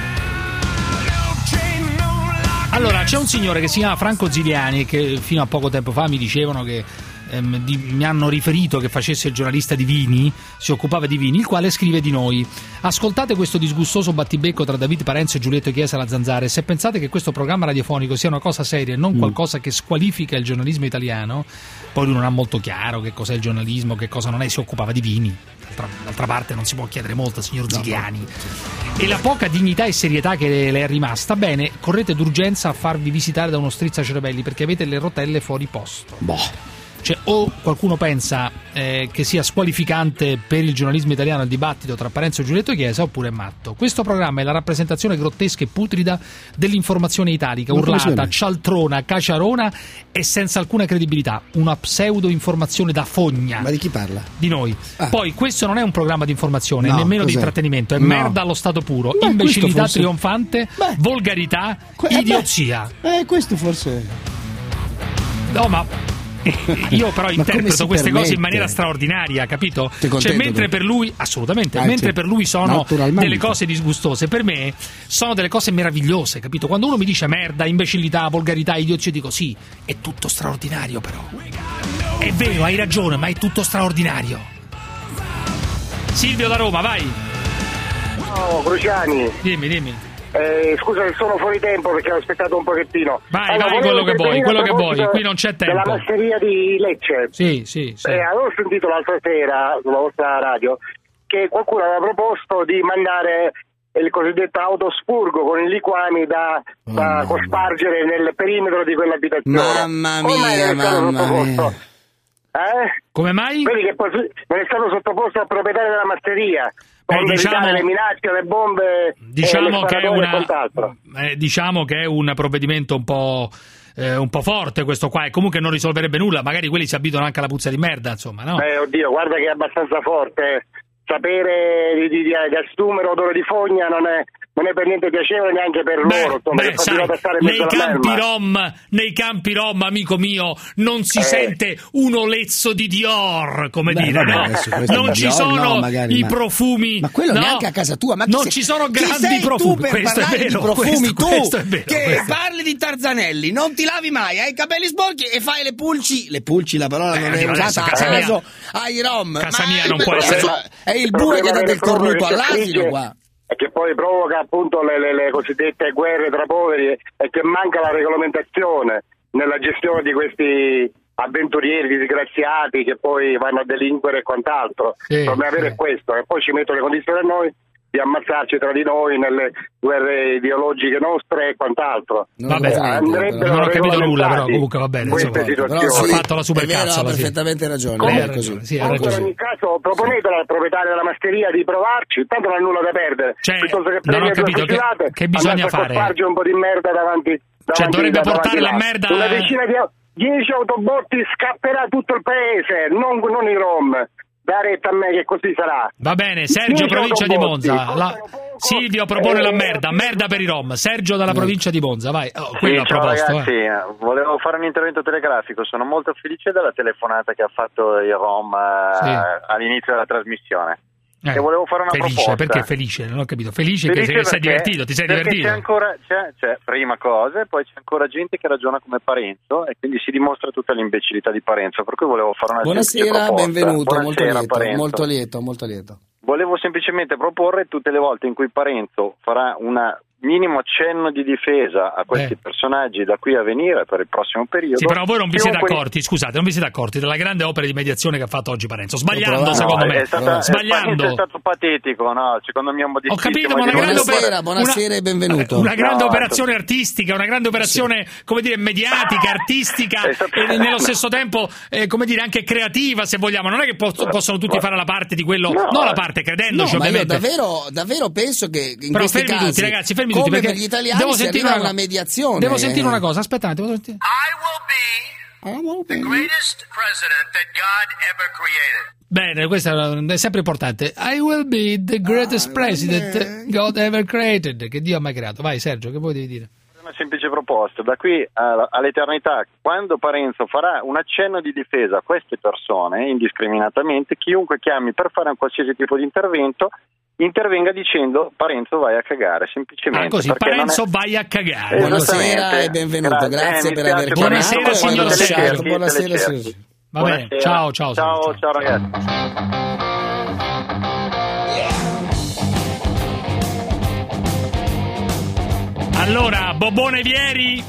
Speaker 8: Allora, c'è un signore che si chiama Franco Ziliani che fino a poco tempo fa mi dicevano che mi hanno riferito che facesse il giornalista di vini, si occupava di vini, il quale scrive di noi: ascoltate questo disgustoso battibecco tra David Parenzo e Giulietto Chiesa alla Zanzara, e se pensate che questo programma radiofonico sia una cosa seria e non qualcosa che squalifica il giornalismo italiano, poi lui non ha molto chiaro che cos'è il giornalismo, che cosa non è, si occupava di vini, d'altra parte non si può chiedere molto, signor Ziliani, e la poca dignità e serietà che le è rimasta, bene, correte d'urgenza a farvi visitare da uno strizzacervelli perché avete le rotelle fuori posto. Cioè, o qualcuno pensa che sia squalificante per il giornalismo italiano il dibattito tra Parenzo e Giulietto Chiesa, oppure è matto. Questo programma è la rappresentazione grottesca e putrida dell'informazione italica, urlata, cialtrona, caciarona e senza alcuna credibilità, una pseudo-informazione da fogna.
Speaker 4: Ma di chi parla?
Speaker 8: Di noi. Poi questo non è un programma di informazione, nemmeno di intrattenimento, è merda allo stato puro, imbecillità trionfante, volgarità, idiozia.
Speaker 4: Questo forse...
Speaker 8: No, ma... io però interpreto queste cose in maniera straordinaria, capito? Cioè, mentre per lui, assolutamente, mentre per lui sono delle cose disgustose, per me sono delle cose meravigliose, capito? Quando uno mi dice merda, imbecillità, volgarità, idiozia, dico sì, è tutto straordinario, però è vero, hai ragione, ma è tutto straordinario. Silvio da Roma, vai.
Speaker 23: Ciao Cruciani.
Speaker 8: Dimmi.
Speaker 23: Scusa che sono fuori tempo perché ho aspettato un pochettino.
Speaker 8: Vai, quello che vuoi, qui non c'è tempo.
Speaker 23: Della masseria di Lecce.
Speaker 8: Sì.
Speaker 23: Avevo sentito l'altra sera sulla vostra radio che qualcuno aveva proposto di mandare il cosiddetto autospurgo con i liquami da cospargere nel perimetro di quell'abitazione.
Speaker 4: Mamma mia.
Speaker 8: Come mai?
Speaker 23: Vedi che poi non è stato sottoposto al proprietario della masseria.
Speaker 8: Diciamo,
Speaker 23: le minacce, le bombe,
Speaker 8: diciamo che è un provvedimento un po' forte questo qua, e comunque non risolverebbe nulla, magari quelli si abituano anche alla puzza di merda, insomma, no?
Speaker 23: Oddio, guarda che è abbastanza forte. Sapere di assumere odore di fogna non è per niente piacevole neanche per loro.
Speaker 8: Nei campi rom, amico mio, non si sente un olezzo di Dior, come dire, no? Non ci sono i profumi.
Speaker 4: Ma quello neanche a casa tua. Ma
Speaker 8: non ci sono grandi profumi.
Speaker 4: Questo è vero. Profumi
Speaker 8: questo è vero.
Speaker 4: Che parli di Tarzanelli, non ti lavi mai, hai i capelli sporchi e fai le pulci. Le pulci, la parola non è usata a caso ai rom.
Speaker 8: Casa mia non può essere.
Speaker 4: È il bue che dà del cornuto all'asino qua.
Speaker 23: E che poi provoca appunto le cosiddette guerre tra poveri, e che manca la regolamentazione nella gestione di questi avventurieri disgraziati che poi vanno a delinquere e quant'altro. Come avere questo, e poi ci mettono le condizioni a noi di ammazzarci tra di noi nelle guerre ideologiche nostre e quant'altro.
Speaker 8: Vabbè, non ho capito nulla, però comunque va bene. Ho fatto la supercazzola.
Speaker 4: Ha perfettamente ragione.
Speaker 23: In ogni caso proponete al proprietario della masseria di provarci, tanto non ha nulla da perdere.
Speaker 8: Non ho capito che bisogna fare.
Speaker 23: Un po' di merda davanti
Speaker 8: dovrebbe portare la merda.
Speaker 23: Una decina di 10 autobotti scapperà tutto il paese, non i rom. Da retta a me che così sarà.
Speaker 8: Va bene, Sergio, provincia di Monza. Silvio propone la merda per i rom. Sergio dalla provincia di Monza, vai. Quello ha proposto.
Speaker 15: Ragazzi, volevo fare un intervento telegrafico. Sono molto felice della telefonata che ha fatto il rom all'inizio della trasmissione. E volevo fare una proposta.
Speaker 8: Perché felice? Non ho capito. Felice che sei divertito, ti sei divertito?
Speaker 15: C'è ancora, prima cosa, e poi c'è ancora gente che ragiona come Parenzo, e quindi si dimostra tutta l'imbecillità di Parenzo, per cui volevo fare una
Speaker 4: Buonasera, benvenuto,
Speaker 15: molto
Speaker 4: lieto.
Speaker 15: Volevo semplicemente proporre tutte le volte in cui Parenzo farà una minimo accenno di difesa a questi personaggi da qui a venire per il prossimo periodo.
Speaker 8: Sì, però voi non vi siete accorti della grande opera di mediazione che ha fatto oggi Parenzo, sbagliando secondo me. Sbagliando.
Speaker 15: È stato patetico, no? Secondo me
Speaker 8: ho capito, ma
Speaker 4: buonasera e benvenuto.
Speaker 8: Una grande operazione artistica, una grande operazione, come dire, mediatica, artistica e nello stesso tempo, come dire, anche creativa, se vogliamo. Non è che possono tutti fare la parte di quello, non la parte credendoci, ovviamente.
Speaker 4: Ma io davvero penso che in
Speaker 8: però
Speaker 4: questi casi,
Speaker 8: tutti, ragazzi, fermi
Speaker 4: come
Speaker 8: tutti,
Speaker 4: per gli italiani si arriva a una mediazione.
Speaker 8: Devo sentire una cosa, aspettate, devo sentire.
Speaker 20: I will be the greatest president that God ever created.
Speaker 8: Bene, questo è sempre importante. I will be the greatest president God ever created. Che Dio ha mai creato. Vai Sergio, che poi devi dire?
Speaker 15: Una semplice proposta, da qui all'eternità, quando Parenzo farà un accenno di difesa a queste persone indiscriminatamente, chiunque chiami per fare un qualsiazi tipo di intervento intervenga dicendo Parenzo vai a cagare, semplicemente.
Speaker 8: Così, Parenzo vai a cagare.
Speaker 4: Buonasera e benvenuto, grazie per aver chiamato.
Speaker 8: Buonasera signor Sergio.
Speaker 4: Buonasera.
Speaker 8: Va bene, ciao
Speaker 15: ragazzi.
Speaker 8: Allora, Bobone Vieri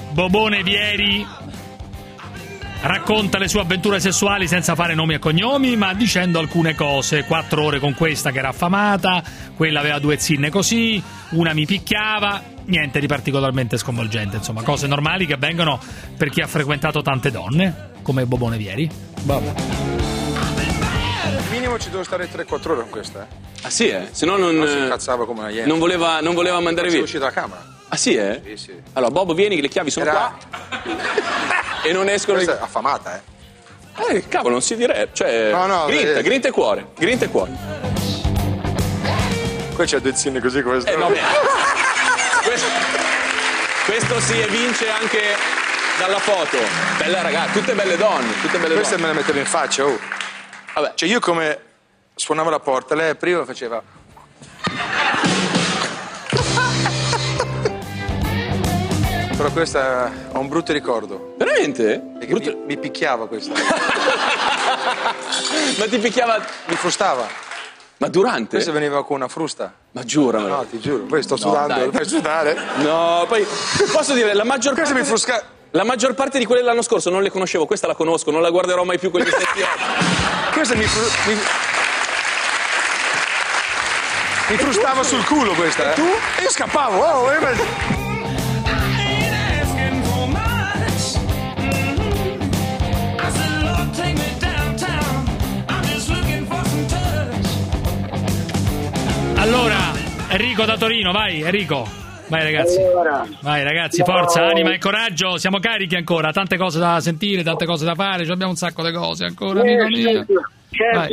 Speaker 8: racconta le sue avventure sessuali senza fare nomi e cognomi, ma dicendo alcune cose. 4 ore con questa che era affamata, quella aveva 2 zinne così, una mi picchiava, niente di particolarmente sconvolgente, insomma, cose normali che avvengono per chi ha frequentato tante donne, come Bobone Vieri.
Speaker 14: Al minimo ci devo stare 3-4 ore con questa,
Speaker 17: Ah sì, Se no non
Speaker 14: si incazzava come una iena.
Speaker 17: Non voleva mandare via.
Speaker 14: Sono uscito dalla camera.
Speaker 17: Ah sì,
Speaker 14: Sì.
Speaker 17: Allora, Bobo, vieni che le chiavi sono qua. E non escono.
Speaker 14: Questa è affamata,
Speaker 17: Cavolo, non si direbbe. Cioè,
Speaker 14: no,
Speaker 17: grinta e cuore.
Speaker 14: Poi c'è 2 zinne così come questo.
Speaker 17: No, questo si evince anche dalla foto. Bella ragazza, tutte belle donne.
Speaker 14: Queste me le mettevo in faccia, Vabbè. Cioè io come suonavo la porta, lei prima faceva. Però questa ho un brutto ricordo.
Speaker 17: Veramente?
Speaker 14: Perché mi picchiava questa.
Speaker 17: Ma ti picchiava?
Speaker 14: Mi frustava.
Speaker 17: Ma durante?
Speaker 14: Questa veniva con una frusta.
Speaker 17: Ma giuramelo.
Speaker 14: No, ti giuro. Poi sto sudando, lo fai sudare?
Speaker 17: No, poi posso dire, la maggior
Speaker 14: parte... mi frusca...
Speaker 17: La maggior parte di quelle dell'anno scorso non le conoscevo, questa la conosco, non la guarderò mai più con gli stessi occhi.
Speaker 14: Questa mi frustava sul culo questa,
Speaker 17: E tu?
Speaker 14: E io scappavo,
Speaker 8: Allora, Enrico da Torino, vai Enrico. Vai ragazzi, forza, anima e coraggio, siamo carichi ancora, tante cose da sentire, tante cose da fare, abbiamo un sacco di cose ancora, amico mio.
Speaker 19: Certo,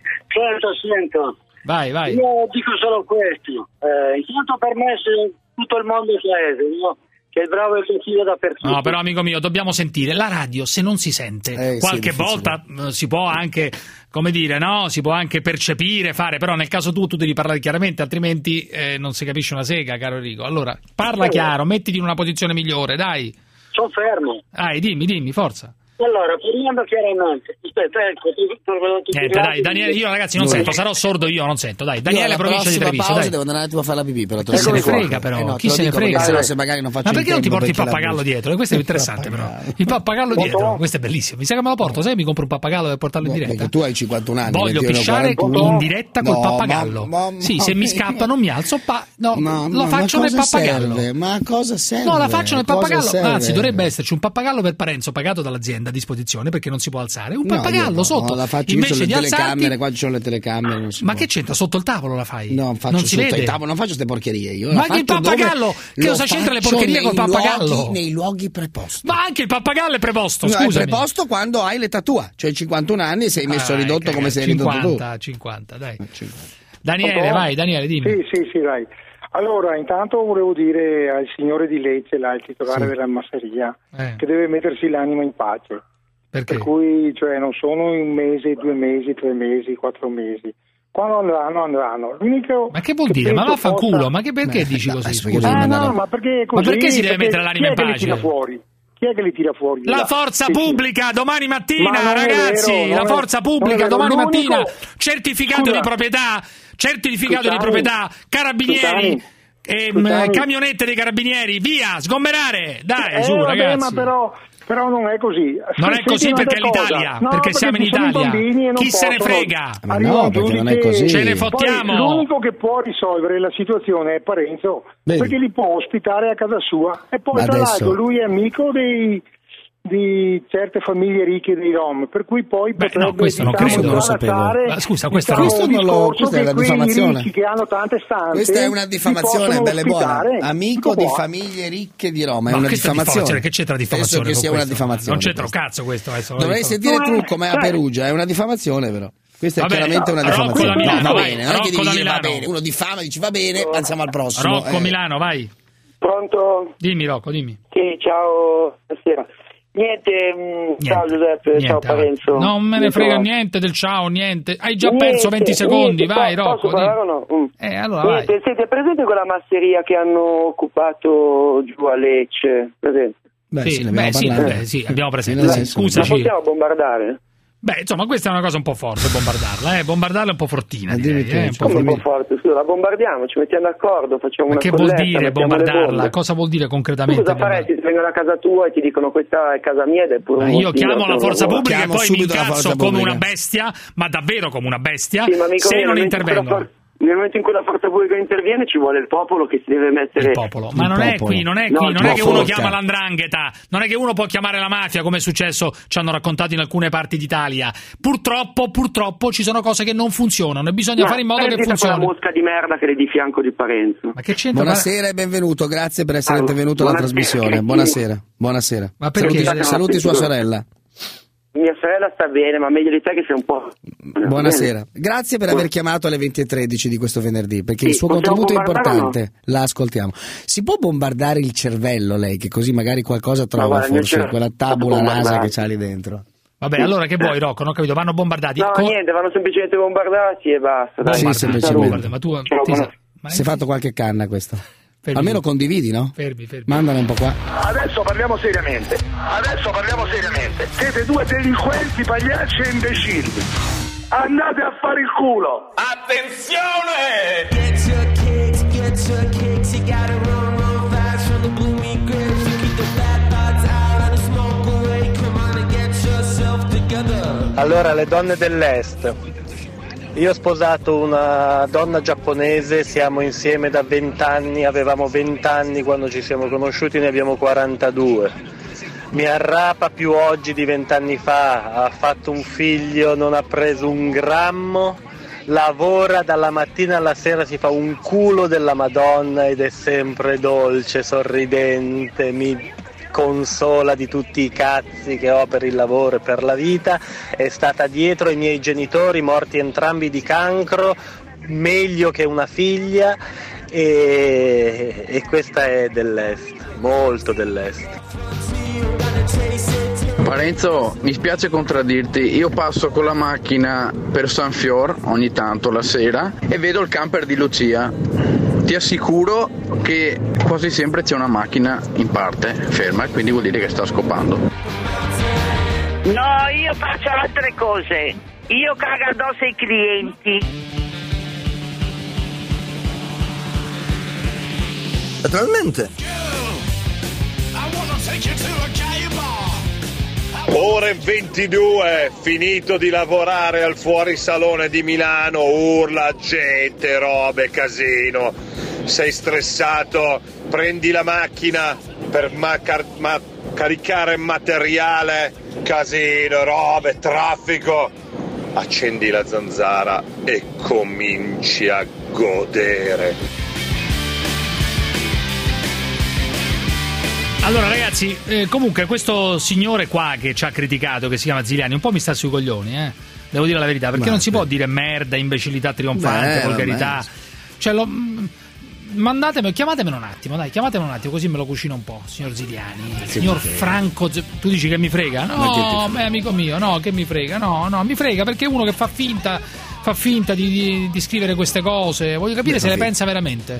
Speaker 19: sento.
Speaker 8: Vai.
Speaker 19: Io dico solo questo, intanto per me tutto il mondo paese, no? Che è bravo e cattivo dappertutto.
Speaker 8: No, però amico mio, dobbiamo sentire la radio, se non si sente qualche volta si può anche, come dire, no? Si può anche percepire, fare, però nel caso tu devi parlare chiaramente, altrimenti non si capisce una sega, caro Enrico. Allora, parla chiaro, mettiti in una posizione migliore, dai.
Speaker 19: Sono fermo.
Speaker 8: Dai, dimmi, forza.
Speaker 19: Allora, parliamo chiaramente. Aspetta,
Speaker 8: niente, dai, Daniele, io ragazzi non sento, sarò sordo io, non sento, dai. Daniele, provincia di Treviso, dai.
Speaker 4: Devo andare un attimo a fare la pipì, però.
Speaker 8: Chi se ne frega, però? Chi se ne frega?
Speaker 4: Se magari non faccio.
Speaker 8: Ma perché non ti porti il pappagallo dietro? Questo è interessante, però. Il pappagallo dietro, questo è bellissimo. Mi sa che me lo porto, sai? Mi compro un pappagallo per portarlo in diretta.
Speaker 4: Perché tu hai 51 anni.
Speaker 8: Voglio pisciare in diretta col pappagallo. Sì, se mi scappa non mi alzo, lo faccio nel pappagallo.
Speaker 4: Ma cosa serve?
Speaker 8: No, la faccio nel pappagallo. Anzi, dovrebbe esserci un pappagallo per Parenzo pagato dall'azienda a disposizione perché non si può alzare. Un pappagallo sotto.
Speaker 4: La faccio
Speaker 8: invece di
Speaker 4: telecamere, qua ci sono le telecamere.
Speaker 8: Ma che c'entra? Sotto il tavolo la fai?
Speaker 4: No, faccio
Speaker 8: non si
Speaker 4: sotto
Speaker 8: vede.
Speaker 4: il tavolo, non faccio queste porcherie io.
Speaker 8: Ma anche il pappagallo, che cosa c'entra le porcherie col pappagallo?
Speaker 4: Nei luoghi preposti.
Speaker 8: Ma anche il pappagallo è preposto, scusa.
Speaker 4: È preposto quando hai l'età tua, cioè 51 anni e sei messo ridotto come sei ridotto tu.
Speaker 8: 50, dai. Daniele, vai, Daniele, dimmi.
Speaker 21: Sì, vai. Allora, intanto volevo dire al signore di Lecce, il titolare della masseria, che deve mettersi l'anima in pace.
Speaker 8: Perché?
Speaker 21: Per cui, cioè, non sono 1 mese, 2 mesi, 3 mesi, 4 mesi. Quando andranno. L'unico
Speaker 8: ma che vuol dire? Ma vaffanculo, ma che perché dici così? Scusa.
Speaker 21: Ma perché così?
Speaker 8: Ma perché si deve mettere l'anima in pace?
Speaker 21: Chi è che li tira fuori?
Speaker 8: La forza pubblica domani mattina, ragazzi! La forza pubblica domani mattina! Certificato di proprietà, carabinieri, camionette dei carabinieri, via, sgomberare! Dai, su, ragazzi!
Speaker 21: Ma però non è così.
Speaker 8: Non è così perché è l'Italia, perché siamo in Italia. Chi se ne frega?
Speaker 4: Ma no, perché non è così.
Speaker 8: Ce ne fottiamo.
Speaker 21: Poi, l'unico che può risolvere la situazione è Parenzo, perché li può ospitare a casa sua. E poi tra l'altro lui è amico di certe famiglie ricche dei Rom, per cui poi potrebbe,
Speaker 8: questo non credo, non lo sapevo. Scusa, questa
Speaker 21: è
Speaker 4: una diffamazione.
Speaker 21: Che hanno tante stanze,
Speaker 4: questa è una diffamazione, bella e buona. Amico di famiglie ricche di Roma, è una diffamazione.
Speaker 8: Che c'entra diffamazione?
Speaker 4: Penso che sia una diffamazione.
Speaker 8: Non c'entra un cazzo questo.
Speaker 4: Dovrei sentire tu com'è a Perugia, è una diffamazione però. Questa è chiaramente una diffamazione. No, va bene, non è che devi dire va bene. Uno diffama, dici va bene, passiamo al prossimo.
Speaker 8: Rocco Milano, vai.
Speaker 1: Pronto?
Speaker 8: Dimmi Rocco, dimmi.
Speaker 1: Sì, ciao, buonasera. Niente. Ciao Giuseppe, ciao Parenzo.
Speaker 8: Non me ne frega niente del ciao, niente. Hai già perso 20 secondi, vai Rocco.
Speaker 1: Posso parlare o no?
Speaker 8: Allora vai.
Speaker 1: Siete presente quella masseria che hanno occupato giù a Lecce? Presente?
Speaker 8: Sì, abbiamo presente. Scusaci.
Speaker 1: Ma possiamo bombardare?
Speaker 8: Beh, insomma, questa è una cosa un po' forte, bombardarla, Bombardarla è un po' fortina,
Speaker 1: un po' forte, scusa, la bombardiamo, ci mettiamo d'accordo, facciamo una colletta.
Speaker 8: Ma che vuol dire bombardarla? Cosa vuol dire concretamente?
Speaker 1: Cosa faresti se vengono a casa tua e ti dicono questa è casa mia ed è pure
Speaker 8: io chiamo la forza pubblica e poi mi incazzo come una bestia, ma davvero come una bestia, se non intervengono.
Speaker 1: Nel momento in cui la forza pubblica interviene ci vuole il popolo che si deve mettere...
Speaker 8: Il popolo, ma non è qui, non è che uno chiama l''ndrangheta, non è che uno può chiamare la mafia come è successo, ci hanno raccontato in alcune parti d'Italia. Purtroppo ci sono cose che non funzionano e bisogna fare in modo che funzionino.
Speaker 1: Quella mosca di merda che è di fianco di Parenzo.
Speaker 8: Ma che c'entra?
Speaker 4: Buonasera e benvenuto, grazie per essere intervenuto alla trasmissione. Buonasera.
Speaker 8: Ma perché?
Speaker 4: Saluti sua sorella.
Speaker 1: Mia sorella sta bene, ma meglio di te che sei un po'...
Speaker 4: Buonasera, grazie per aver chiamato alle 20:13 di questo venerdì, perché il suo contributo è importante, la ascoltiamo. Si può bombardare il cervello lei, che così magari qualcosa trova forse, quella tabula rasa che c'ha lì dentro?
Speaker 8: Vabbè, allora che vuoi Rocco, non ho capito, vanno bombardati?
Speaker 1: No, niente, vanno semplicemente bombardati e basta. Dai.
Speaker 4: Sì, semplicemente.
Speaker 8: Ma tu
Speaker 4: si è fatto qualche canna questo? Fermi. Almeno condividi, no?
Speaker 8: Fermi.
Speaker 4: Mandane un po' qua.
Speaker 20: Adesso parliamo seriamente. Siete due delinquenti, pagliacci e imbecilli. Andate a fare il culo. Attenzione!
Speaker 13: Allora, le donne dell'Est. Io ho sposato una donna giapponese, siamo insieme da 20 anni, avevamo 20 anni quando ci siamo conosciuti, ne abbiamo 42. Mi arrapa più oggi di 20 anni fa, ha fatto un figlio, non ha preso un grammo, lavora dalla mattina alla sera, si fa un culo della Madonna ed è sempre dolce, sorridente, mi consola di tutti i cazzi che ho per il lavoro e per la vita, è stata dietro ai miei genitori morti entrambi di cancro, meglio che una figlia, e questa è dell'Est, molto dell'Est.
Speaker 10: Parenzo, mi spiace contraddirti, io passo con la macchina per San Fior ogni tanto la sera e vedo il camper di Lucia. Ti assicuro che quasi sempre c'è una macchina in parte ferma, quindi vuol dire che sta scopando.
Speaker 16: No, io faccio altre cose. Io cago addosso ai clienti.
Speaker 22: Naturalmente.
Speaker 18: Ore 22, finito di lavorare al fuorisalone di Milano, urla gente, robe, casino. Sei stressato, prendi la macchina per caricare materiale, casino, robe, traffico. Accendi la zanzara e cominci a godere.
Speaker 8: Allora ragazzi, comunque questo signore qua che ci ha criticato, che si chiama Ziliani, un po' mi sta sui coglioni, devo dire la verità, perché non si può dire merda, imbecillità trionfante, volgarità. Cioè, chiamatemelo un attimo, così me lo cucino un po', signor Ziliani, signor Franco, tu dici che mi frega? No, amico mio, no, che mi frega, no, mi frega perché è uno che fa finta di scrivere queste cose, voglio capire se le pensa veramente.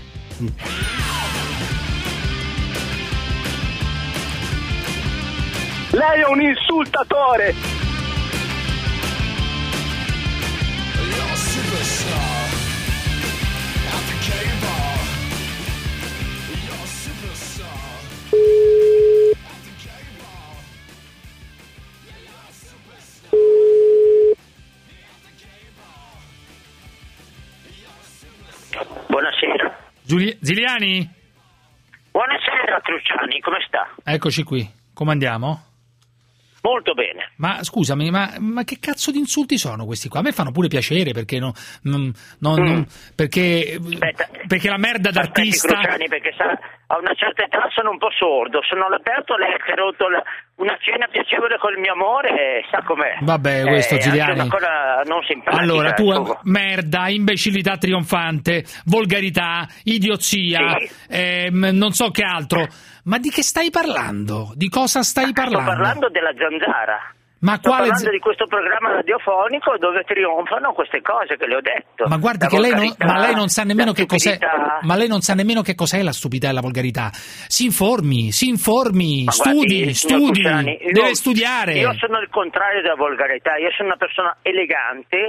Speaker 20: Lei è un insultatore!
Speaker 16: Buonasera.
Speaker 8: Ziliani?
Speaker 16: Buonasera Cruciani, come sta?
Speaker 8: Eccoci qui, come andiamo?
Speaker 2: molto bene.
Speaker 8: Ma scusami, ma che cazzo di insulti sono questi qua? A me fanno pure piacere perché perché la merda d'artista.
Speaker 2: Cruciani, perché a una certa età sono un po' sordo, sono all'aperto, lei ha rotto una cena piacevole col mio amore, sa com'è.
Speaker 8: Vabbè, questo Giuliani.
Speaker 2: È una cosa non simpatica.
Speaker 8: Allora, tu merda, imbecillità trionfante, volgarità, idiozia, sì. Non so che altro. Ma di che stai parlando? Di cosa stai parlando?
Speaker 2: Sto parlando della zanzara.
Speaker 8: Ma
Speaker 2: sto parlando di questo programma radiofonico dove trionfano queste cose che le ho detto.
Speaker 8: Ma guardi che lei non sa nemmeno che cos'è. Ma lei non sa nemmeno che cos'è la stupidità e la volgarità. Si informi, studi, deve studiare.
Speaker 2: Io sono il contrario della volgarità, io sono una persona elegante.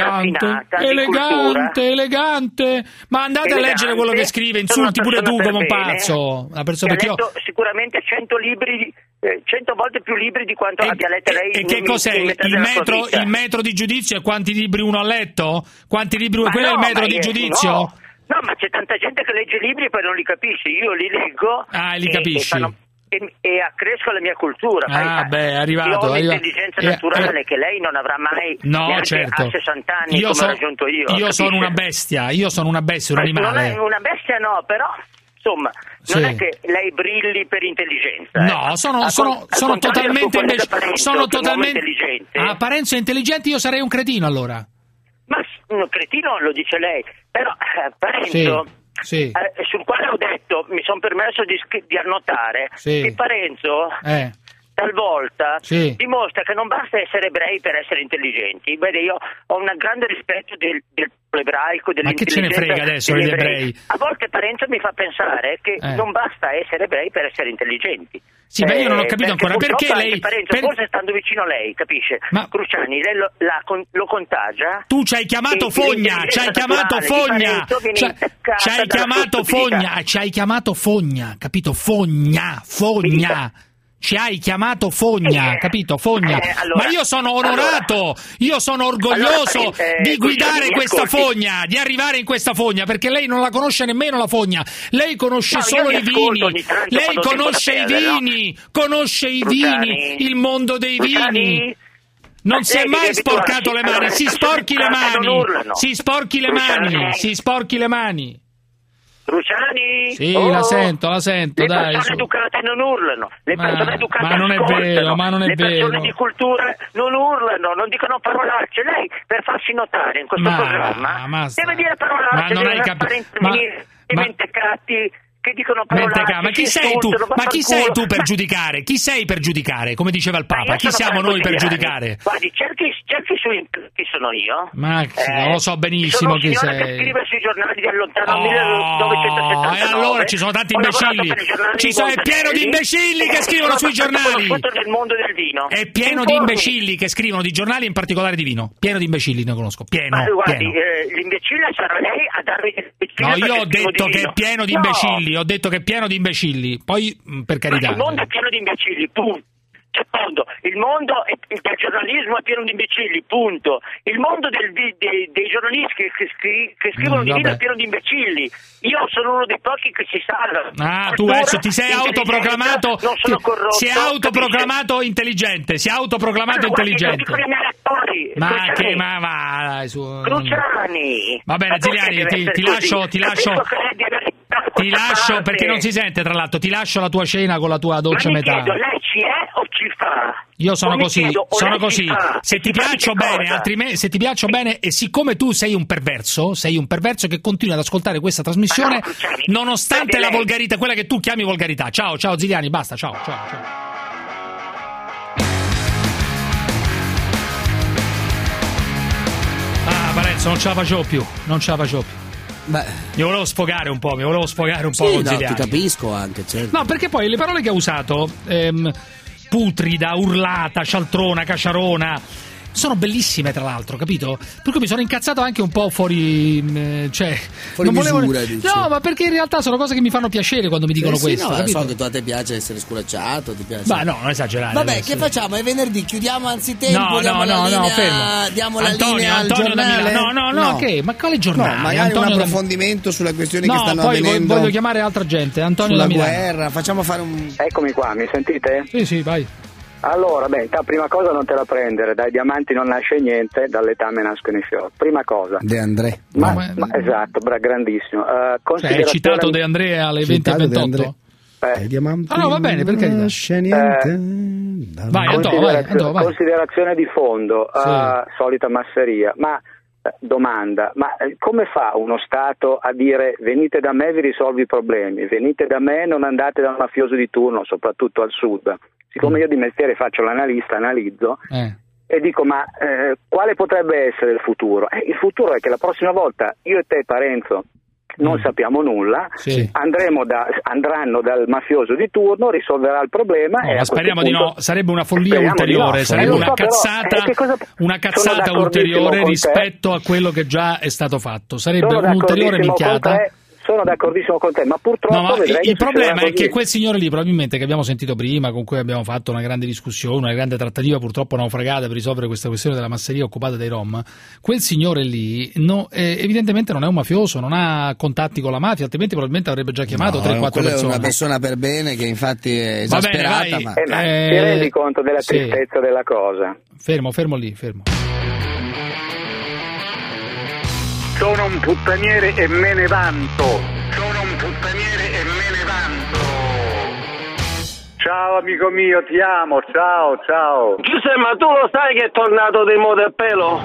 Speaker 8: Ma andate a leggere quello che scrive, insulti pure tu come un pazzo.
Speaker 2: Una persona che ho letto sicuramente 100 libri 100 volte più libri di quanto abbia letto lei.
Speaker 8: E che cos'è? Il metro di giudizio? E quanti libri uno ha letto? Quanti libri? Quello è il metro di giudizio?
Speaker 2: No, ma c'è tanta gente che legge libri e poi non li capisce. Io li leggo.
Speaker 8: Li capisci.
Speaker 2: E accresco la mia cultura.
Speaker 8: È arrivato.
Speaker 2: Io ho un'intelligenza naturale che lei non avrà mai
Speaker 8: certo.
Speaker 2: a 60 anni come ho raggiunto io.
Speaker 8: Io sono una bestia, un animale.
Speaker 2: Non è una bestia, no, però insomma, non è che lei brilli per intelligenza.
Speaker 8: No, sono totalmente intelligente. A Parenzo è intelligente, io sarei un cretino allora.
Speaker 2: Ma un cretino lo dice lei, però Parenzo, sul quale ho detto, mi sono permesso di annotare che Parenzo talvolta dimostra che non basta essere ebrei per essere intelligenti. Vede, io ho un grande rispetto del ebraico, dell'intelligenza.
Speaker 8: Ma che ce ne frega adesso degli ebrei?
Speaker 2: A volte Parenzo mi fa pensare che non basta essere ebrei per essere intelligenti.
Speaker 8: Sì, ma io non ho capito ancora perché lei
Speaker 2: Parenzo, forse stando vicino a lei, capisce? Ma Cruciani, lei lo contagia.
Speaker 8: Tu ci hai chiamato fogna, ci hai chiamato fogna, capito? Fogna. Ci hai chiamato fogna, capito? Fogna. Ma io sono onorato, io sono orgoglioso di guidare questa fogna, di arrivare in questa fogna, perché lei non la conosce nemmeno la fogna. Lei conosce solo i vini. Lei conosce i vini, il mondo dei vini. Non si è mai sporcato le mani, si sporchi le mani.
Speaker 2: Cruciani?
Speaker 8: Sì, la sento,
Speaker 2: le
Speaker 8: dai.
Speaker 2: Le persone educate non urlano, le persone educate
Speaker 8: ma non è vero,
Speaker 2: le persone di cultura non urlano, non dicono parolacce. Lei, per farsi notare in questo programma, deve dire parolacce,
Speaker 8: non hai
Speaker 2: mentecatti che dicono parolacce.
Speaker 8: Ma chi sei tu? Ma chi sei tu per giudicare? Chi sei per giudicare? Come diceva il Papa, chi siamo noi per giudicare?
Speaker 2: Guardi, cerchi su chi sono io.
Speaker 8: Ma non lo so benissimo chi sei.
Speaker 2: Che scrive sui giornali di lontano 1979.
Speaker 8: E allora ci sono tanti imbecilli. È pieno di imbecilli che scrivono sui giornali.
Speaker 2: Del mondo del vino.
Speaker 8: È pieno di imbecilli che scrivono di giornali, in particolare di vino. Pieno di imbecilli, ne conosco. Pieno.
Speaker 2: Guardi, l'imbecille sarà lei a darmi.
Speaker 8: No, io ho detto che è pieno di imbecilli. Ho detto che è pieno di imbecilli. Poi, per carità.
Speaker 2: Il mondo è pieno di imbecilli, punto. Secondo, il mondo del giornalismo è pieno di imbecilli, punto. Il mondo dei giornalisti che scrivono di vino è pieno di imbecilli. Io sono uno dei pochi che si salva.
Speaker 8: Tu adesso ti sei autoproclamato.
Speaker 2: Non sono corrotto.
Speaker 8: Si è autoproclamato intelligente. Si è autoproclamato intelligente. Ma va, dai, su.
Speaker 2: Cruciani.
Speaker 8: Va bene, Ziliani, ti lascio perché non si sente, tra l'altro. Ti lascio la tua cena con la tua dolce metà.
Speaker 2: Chiedo, lei ci è o ci fa?
Speaker 8: Io sono così, Se ti piaccio bene, altrimenti se ti piaccio bene, e siccome tu sei un perverso che continua ad ascoltare questa trasmissione, nonostante la volgarità, quella che tu chiami volgarità. Ciao Ziliani, basta, ciao. Parenzo, non ce la facevo più. Beh, mi volevo sfogare un po' con Ziliani.
Speaker 4: Ti capisco anche, certo.
Speaker 8: No, perché poi le parole che ha usato, putrida, urlata, cialtrona, caciarona, sono bellissime, tra l'altro, capito? Per cui mi sono incazzato anche un po' fuori non
Speaker 4: misura,
Speaker 8: no, ma perché in realtà sono cose che mi fanno piacere quando mi dicono questo,
Speaker 4: no,
Speaker 8: capito?
Speaker 4: So che a te piace essere scolacciato, ti piace.
Speaker 8: Ma no, non esagerare.
Speaker 4: Vabbè,
Speaker 8: adesso.
Speaker 4: Che facciamo? È venerdì, chiudiamo anzitempo,
Speaker 8: no,
Speaker 4: fermo. Diamo la linea al giornale.
Speaker 8: No, che? Ma quale giornale?
Speaker 4: No, magari un approfondimento sulla questione che stanno avvenendo.
Speaker 8: Voglio chiamare altra gente, Antonio
Speaker 4: sulla
Speaker 8: da Milano.
Speaker 4: Guerra, facciamo fare un...
Speaker 6: Eccomi qua, mi sentite?
Speaker 8: Sì, vai.
Speaker 23: Allora, prima cosa non te la prendere, dai diamanti non nasce niente, dall'etame nascono i fiori. Prima cosa.
Speaker 4: De André.
Speaker 23: Esatto, grandissimo.
Speaker 8: Hai citato De André alle 20:28?
Speaker 4: Diamanti
Speaker 8: no, va bene, perché non
Speaker 4: nasce niente.
Speaker 8: Vai.
Speaker 23: Considerazione di fondo, solita masseria, ma domanda, come fa uno Stato a dire venite da me, vi risolvo i problemi, venite da me, non andate dal mafioso di turno, soprattutto al sud? Siccome io di mestiere faccio l'analista, analizzo e dico quale potrebbe essere il futuro? Il futuro è che la prossima volta io e te, Parenzo, non sappiamo nulla, andranno dal mafioso di turno, risolverà il problema.
Speaker 8: Ma speriamo di no, sarebbe una follia ulteriore, sarebbe una cazzata ulteriore rispetto a quello che già è stato fatto, sarebbe un'ulteriore minchiata.
Speaker 23: Sono d'accordissimo con te, ma purtroppo
Speaker 8: il problema è che quel signore lì, probabilmente, che abbiamo sentito prima, con cui abbiamo fatto una grande discussione, una grande trattativa purtroppo naufragata per risolvere questa questione della masseria occupata dai Rom, quel signore lì evidentemente non è un mafioso, non ha contatti con la mafia, altrimenti probabilmente avrebbe già chiamato 3-4 persone.
Speaker 4: È una persona per bene che infatti è esasperata.
Speaker 23: Ma ti rendi conto della tristezza della cosa?
Speaker 8: Fermo lì.
Speaker 19: Sono un puttaniere e me ne vanto. Ciao amico mio, ti amo, ciao.
Speaker 23: Giuseppe, ma tu lo sai che è tornato di moda il pelo?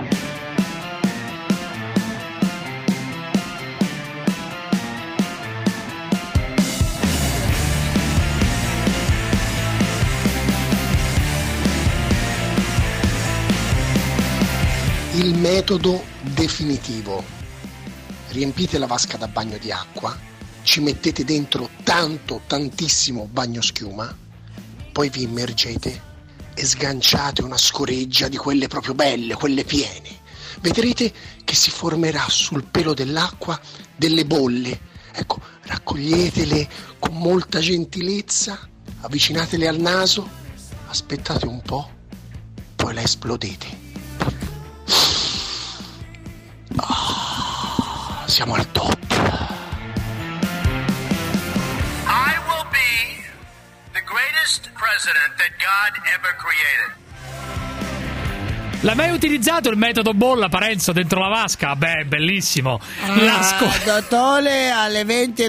Speaker 6: Il metodo definitivo. Riempite la vasca da bagno di acqua, ci mettete dentro tantissimo bagnoschiuma, poi vi immergete e sganciate una scoreggia di quelle proprio belle, quelle piene. Vedrete che si formerà sul pelo dell'acqua delle bolle. Ecco, raccoglietele con molta gentilezza, avvicinatele al naso, aspettate un po', poi la esplodete. Siamo al top.
Speaker 20: I will be the greatest president that God ever created.
Speaker 8: L'hai mai utilizzato il metodo bolla, Parenzo, dentro la vasca? Beh, bellissimo.
Speaker 4: Dottore, alle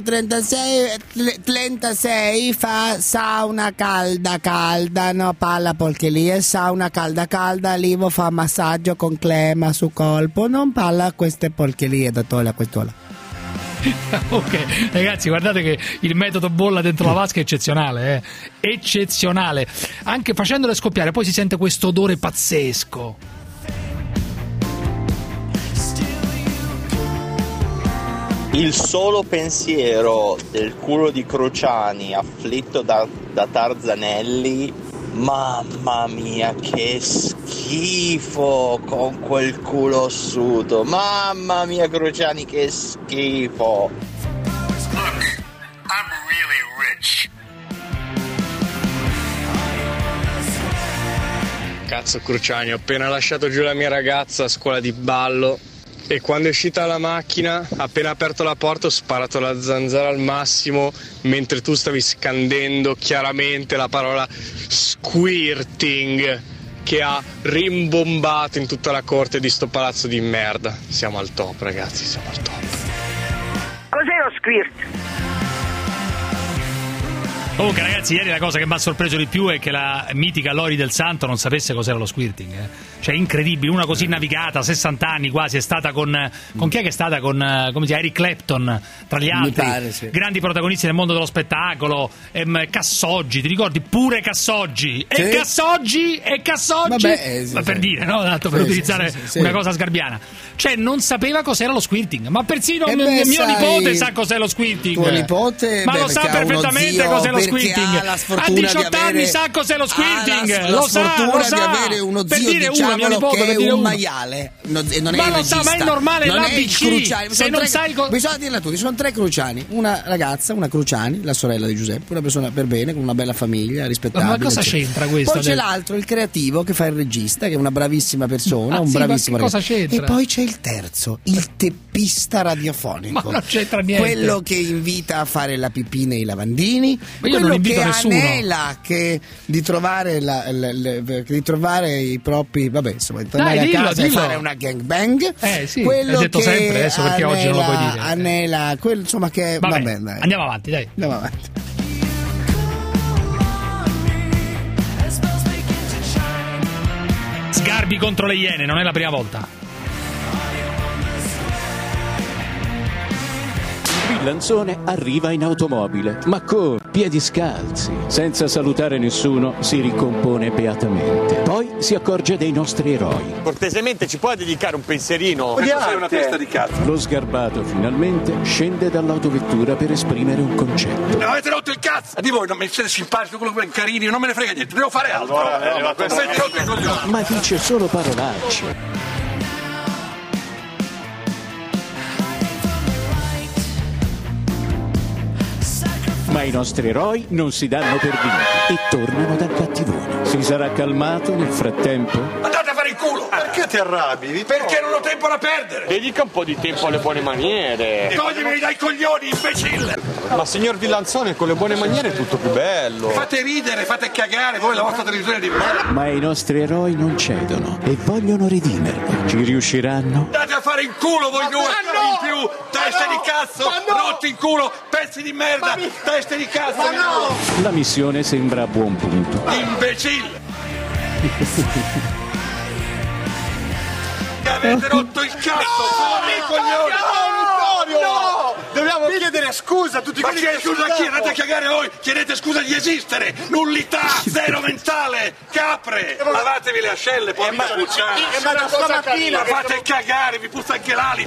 Speaker 4: 20:36 fa sauna calda, no, palla perché lì è sauna calda, lì fa massaggio con crema su colpo, non parla queste porcherie, dottore, a quest'ora.
Speaker 8: Ok, ragazzi, guardate che il metodo bolla dentro la vasca è eccezionale, eccezionale. Anche facendole scoppiare poi si sente questo odore pazzesco.
Speaker 7: Il solo pensiero del culo di Cruciani afflitto da Tarzanelli, mamma mia che schifo con quel culo ossuto, mamma mia Cruciani che schifo.
Speaker 20: Look, I'm really rich.
Speaker 12: Cazzo Cruciani, ho appena lasciato giù la mia ragazza a scuola di ballo e quando è uscita la macchina, appena aperto la porta, ho sparato la zanzara al massimo mentre tu stavi scandendo chiaramente la parola squirting, che ha rimbombato in tutta la corte di sto palazzo di merda. Siamo al top, ragazzi, siamo al top.
Speaker 16: Cos'è lo squirt?
Speaker 8: Comunque, ragazzi, ieri la cosa che mi ha sorpreso di più è che la mitica Lori del Santo non sapesse cos'era lo squirting. Cioè, incredibile, una così navigata, 60 anni quasi, è stata con chi è che è stata? Con come si chiama? Eric Clapton, tra gli altri,
Speaker 4: pare, sì.
Speaker 8: Grandi protagonisti del mondo dello spettacolo. Cassoggi, ti ricordi? Pure Cassoggi. Sì. E Cassoggi.
Speaker 4: Vabbè,
Speaker 8: ma per dire, no? Tanto per utilizzare una cosa sgarbiana. Cioè, non sapeva cos'era lo squirting. Ma persino mio nipote sa cos'è lo squirting.
Speaker 4: Tuo nipote?
Speaker 8: Ma lo sa perfettamente cos'è lo squirting. A 18 anni sa cos'è lo squirting.
Speaker 4: Lo sa.
Speaker 8: Di
Speaker 4: avere uno zio, diciamolo, che è un maiale. Non è
Speaker 8: ma lo sa, ma è normale, non l'ABC. Se non sai
Speaker 4: bisogna dirla tutti, sono 3 Cruciani, una ragazza, una Cruciani, la sorella di Giuseppe, una persona per bene, con una bella famiglia, rispettabile.
Speaker 8: Ma cosa c'entra questo?
Speaker 4: Poi c'è l'altro, il creativo, che fa il regista, che è una bravissima persona, un bravissimo
Speaker 8: ragazzo. Cosa c'entra?
Speaker 4: E poi c'è il terzo, il teppista radiofonico.
Speaker 8: Ma non c'entra niente.
Speaker 4: Quello che invita a fare la pipì nei lavandini,
Speaker 8: io non invito nessuno.
Speaker 4: Anela di trovare di trovare i propri, vabbè, insomma, tornare a casa e fare una gangbang.
Speaker 8: Sì,
Speaker 4: quello
Speaker 8: l'hai detto
Speaker 4: che
Speaker 8: sempre, adesso perché oggi non lo puoi dire.
Speaker 4: Anela, quello insomma che vabbè, dai.
Speaker 8: Andiamo avanti, dai.
Speaker 4: Andiamo avanti.
Speaker 8: Sgarbi contro le Iene, non è la prima volta.
Speaker 5: Il Lanzone arriva in automobile, ma con piedi scalzi, senza salutare nessuno, si ricompone beatamente. Poi si accorge dei nostri eroi.
Speaker 17: Cortesemente ci puoi dedicare un pensierino?
Speaker 14: Sei una testa di cazzo.
Speaker 5: Lo sgarbato finalmente scende dall'autovettura per esprimere un concetto.
Speaker 14: Mi avete rotto il cazzo! Di voi non mi siete simpatici, quello che carini, non me ne frega niente, devo fare altro.
Speaker 5: Ma dice solo parolacce. Ma i nostri eroi non si danno per vinti e tornano dal cattivone. Si sarà calmato nel frattempo?
Speaker 14: Andate a fare il culo! Perché ti arrabbi? Perché non ho tempo da perdere!
Speaker 17: Dedica un po' di tempo alle buone maniere.
Speaker 14: Toglimi dai coglioni, imbecille!
Speaker 17: Ma signor Villanzone, con le buone maniere è tutto più bello.
Speaker 14: Fate ridere, fate cagare, voi la vostra televisione di merda!
Speaker 5: Ma i nostri eroi non cedono e vogliono redimerli. Ci riusciranno?
Speaker 14: Andate a fare il culo voi due! In più, teste di cazzo! Rotti in culo, pezzi di merda! Teste di cazzo!
Speaker 5: La missione sembra a buon punto.
Speaker 14: Imbecille! Avete rotto il cazzo! Fuori i coglioni!
Speaker 17: No! Dobbiamo chiedere scusa a tutti quelli che...
Speaker 14: scusa a chi? Andate a cagare voi! Chiedete scusa di esistere! Nullità! Zero mentale! Capre! Lavatevi le ascelle, poi
Speaker 17: ma stamattina...
Speaker 14: Fate cagare, vi puzza anche l'ali!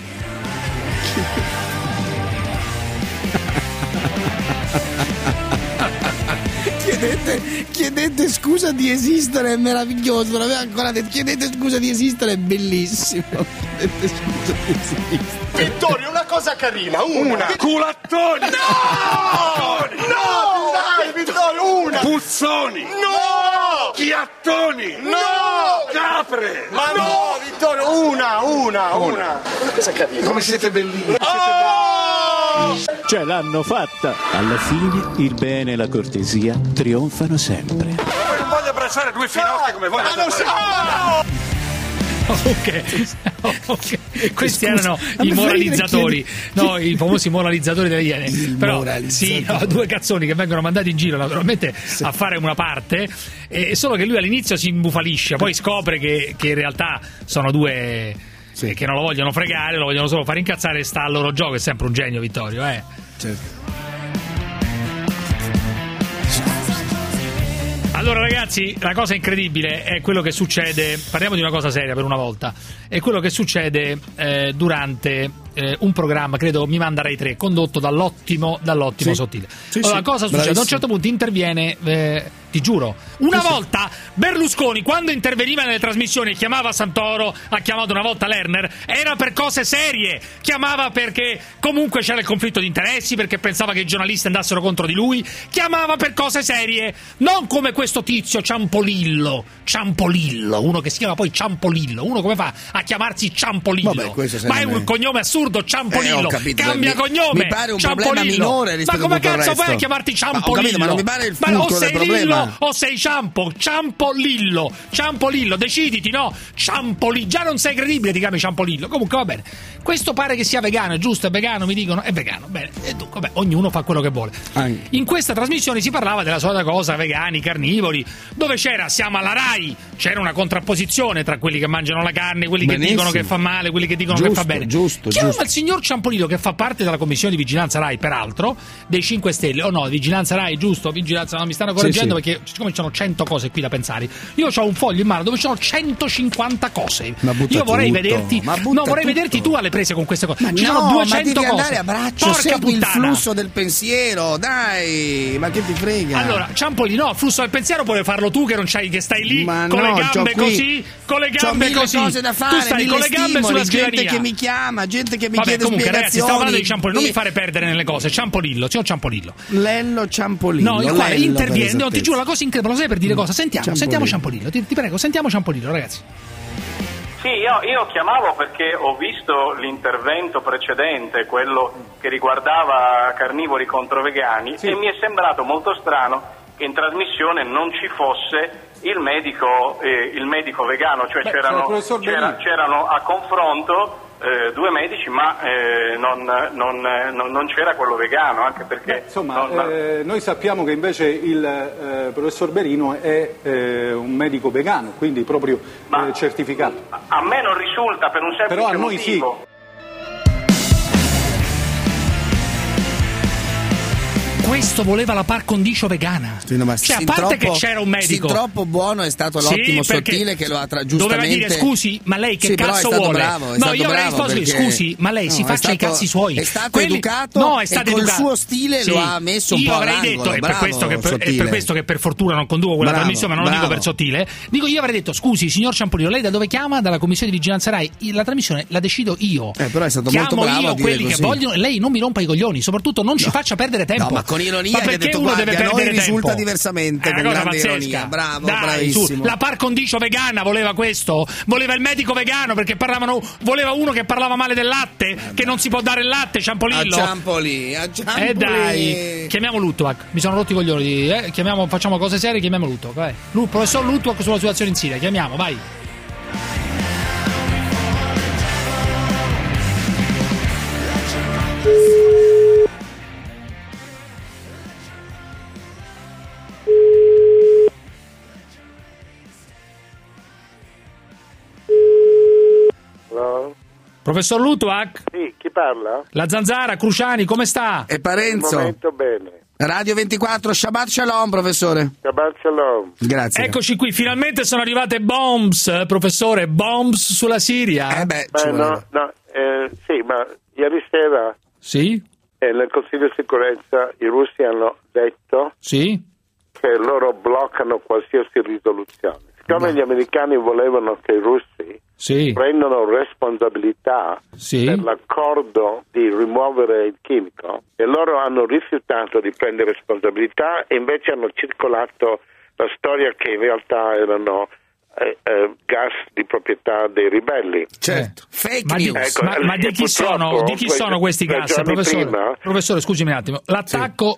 Speaker 4: Chiedete scusa di esistere, è meraviglioso, non aveva ancora detto. Chiedete scusa di esistere, è bellissimo. Chiedete scusa di esistere.
Speaker 17: Vittorio, una cosa carina, una.
Speaker 14: Culattoni!
Speaker 17: No! No! Dai, Vittorio, una!
Speaker 14: Puzzoni!
Speaker 17: No!
Speaker 14: Chiattoni!
Speaker 17: No!
Speaker 14: Capre!
Speaker 17: Ma no, Vittorio, una! Una cosa carina.
Speaker 14: Come siete bellini!
Speaker 5: Ce l'hanno fatta! Alla fine il bene e la cortesia trionfano sempre.
Speaker 14: Non voglio abbracciare due finocchi come voi.
Speaker 17: Ma lo so!
Speaker 8: Ok. Questi erano i moralizzatori, no, i famosi moralizzatori delle Iene. Però sì, no, due cazzoni che vengono mandati in giro naturalmente a fare una parte, solo che lui all'inizio si imbufalisce, poi scopre che in realtà sono due che non lo vogliono fregare, lo vogliono solo fare incazzare e sta al loro gioco. È sempre un genio Vittorio,
Speaker 4: certo.
Speaker 8: Allora ragazzi, la cosa incredibile è quello che succede, parliamo di una cosa seria per una volta, è quello che succede durante un programma, credo Mi manda Rai 3, condotto dall'ottimo Sottile. Allora, cosa succede? Bravissimo. A un certo punto interviene, ti giuro, una volta Berlusconi, quando interveniva nelle trasmissioni e chiamava Santoro, ha chiamato una volta Lerner, era per cose serie, chiamava perché comunque c'era il conflitto di interessi, perché pensava che i giornalisti andassero contro di lui, chiamava per cose serie, non come questo tizio Ciampolillo, uno che si chiama poi Ciampolillo, uno come fa a chiamarsi Ciampolillo? Vabbè, ma è un cognome assurdo, Ciampolillo, cambia cognome,
Speaker 4: mi pare un
Speaker 8: Ciampolillo.
Speaker 4: Problema minore rispetto
Speaker 8: ma come
Speaker 4: a tutto il
Speaker 8: cazzo
Speaker 4: resto.
Speaker 8: fai a chiamarti Ciampolillo?
Speaker 4: Ma non mi pare il fulcro del problema.
Speaker 8: O sei Ciampolillo, deciditi, no? Ciampolillo, già non sei credibile, ti chiami Ciampolillo. Comunque va bene. Questo pare che sia vegano, è giusto? È vegano, mi dicono? È vegano, bene. E dunque, vabbè, ognuno fa quello che vuole. In questa trasmissione si parlava della solita cosa, vegani, carnivori, dove siamo alla Rai, c'era una contrapposizione tra quelli che mangiano la carne, quelli che dicono che fa male, quelli che dicono che fa bene. Chiama il signor Ciampolillo, che fa parte della commissione di vigilanza Rai, peraltro, dei 5 Stelle, vigilanza Rai, giusto? Vigilanza, no, mi stanno correggendo perché siccome ci sono 100 cose qui da pensare, io ho un foglio in mano dove ci sono 150 cose. Io vorrei vederti tu alle prese con queste cose. Ci sono 200
Speaker 4: ma devi
Speaker 8: cose.
Speaker 4: Andare a braccio,
Speaker 8: porca
Speaker 4: segui
Speaker 8: puttana.
Speaker 4: Il flusso del pensiero, dai, ma che ti frega?
Speaker 8: Allora, Ciampolillo, il flusso del pensiero puoi farlo tu che stai lì con le gambe così,
Speaker 4: cose da fare,
Speaker 8: tu stai con le gambe sulla scrivania.
Speaker 4: Gente che mi chiama, gente che mi chiede
Speaker 8: comunque,
Speaker 4: spiegazioni.
Speaker 8: Ragazzi, stiamo parlando di Ciampolillo, non mi fare perdere nelle cose. Ciampolillo, signor Ciampolillo.
Speaker 4: Lello Ciampolillo.
Speaker 8: No, il quale interviene, no, ti giuro, la cosa incredibile, lo sai per dire cosa? Sentiamo Ciampolillo, ti prego, sentiamo Ciampolillo, ragazzi.
Speaker 3: Sì, io chiamavo perché ho visto l'intervento precedente, quello che riguardava carnivori contro vegani, e mi è sembrato molto strano che in trasmissione non ci fosse il medico vegano, cioè c'erano a confronto due medici, ma non c'era quello vegano, anche perché
Speaker 9: noi sappiamo che invece il professor Berino è un medico vegano, quindi proprio certificato.
Speaker 3: A me non risulta, per un semplice
Speaker 9: però a noi
Speaker 3: motivo.
Speaker 9: Sì.
Speaker 8: Questo voleva la par condicio vegana. Cioè, a parte che c'era un medico.
Speaker 4: Troppo buono è stato l'ottimo sottile che lo ha giustamente.
Speaker 8: Doveva dire scusi, ma lei che cazzo vuole? Io avrei risposto scusi, ma lei si faccia i cazzi suoi.
Speaker 4: È stato educato e col suo stile lo ha messo un po' all'angolo.
Speaker 8: Io avrei detto, è per questo che per fortuna non conduco quella trasmissione, ma non lo dico per sottile. Io avrei detto scusi, signor Ciampolillo, lei da dove chiama? Dalla commissione di vigilanza Rai. La trasmissione la decido io.
Speaker 4: Però è stato
Speaker 8: Chiamo
Speaker 4: molto bravo
Speaker 8: io quelli che vogliono, lei non mi rompa i coglioni, soprattutto non ci faccia perdere tempo.
Speaker 4: Con ironia che ha detto guarda, a noi risulta diversamente, con grande ironia. Bravo, bravissimo.
Speaker 8: La par condicio vegana voleva questo, voleva il medico vegano perché voleva uno che parlava male del latte, che non si può dare il latte, Ciampolillo.
Speaker 4: A Ciampoli.
Speaker 8: Dai, chiamiamo Lutwak, mi sono rotti i coglioni, facciamo cose serie, chiamiamo Lutwak, vai. Professor Lutwak sulla situazione in Siria, chiamiamo, vai. Professor Lutwak?
Speaker 23: Sì, chi parla?
Speaker 8: La Zanzara, Cruciani, come sta?
Speaker 4: E Parenzo?
Speaker 23: Un momento, bene.
Speaker 4: Radio 24, Shabbat Shalom, professore.
Speaker 23: Shabbat Shalom.
Speaker 4: Grazie.
Speaker 8: Eccoci qui, finalmente sono arrivate bombs, professore, bombs sulla Siria.
Speaker 23: Sì, ma ieri sera nel Consiglio di Sicurezza i russi hanno detto che loro bloccano qualsiasi risoluzione. Siccome gli americani volevano che i russi prendono responsabilità per l'accordo di rimuovere il chimico, e loro hanno rifiutato di prendere responsabilità e invece hanno circolato la storia che in realtà erano gas di proprietà dei ribelli.
Speaker 4: Certo, fake news.
Speaker 8: Ma di chi sono questi gas? Professore, scusami un attimo. L'attacco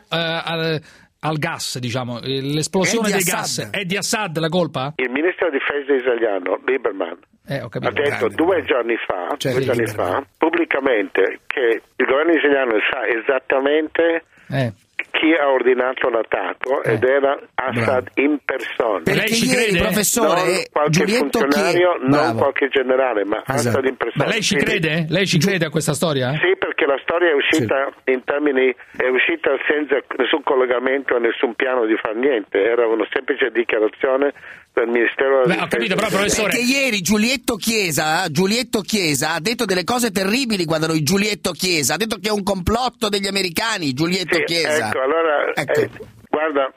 Speaker 8: al gas, diciamo, l'esplosione dei gas è di Assad la colpa?
Speaker 23: Il ministro della difesa israeliano, Lieberman, ha detto due giorni fa pubblicamente che il governo israeliano sa esattamente chi ha ordinato l'attacco ed era Assad in persona.
Speaker 4: Perché lei ci crede, professore?
Speaker 23: Non qualche funzionario, non qualche generale, ma Assad in persona.
Speaker 8: Ma lei ci crede? Lei ci crede a questa storia?
Speaker 23: Sì, perché la storia è uscita è uscita senza nessun collegamento, nessun piano di far niente, era una semplice dichiarazione del Ministero della Difesa.
Speaker 8: Ho capito, però, professore.
Speaker 4: Perché ieri Giulietto Chiesa ha detto delle cose terribili. Guardano il Giulietto Chiesa, ha detto che è un complotto degli americani. Giulietto Chiesa.
Speaker 23: Guarda,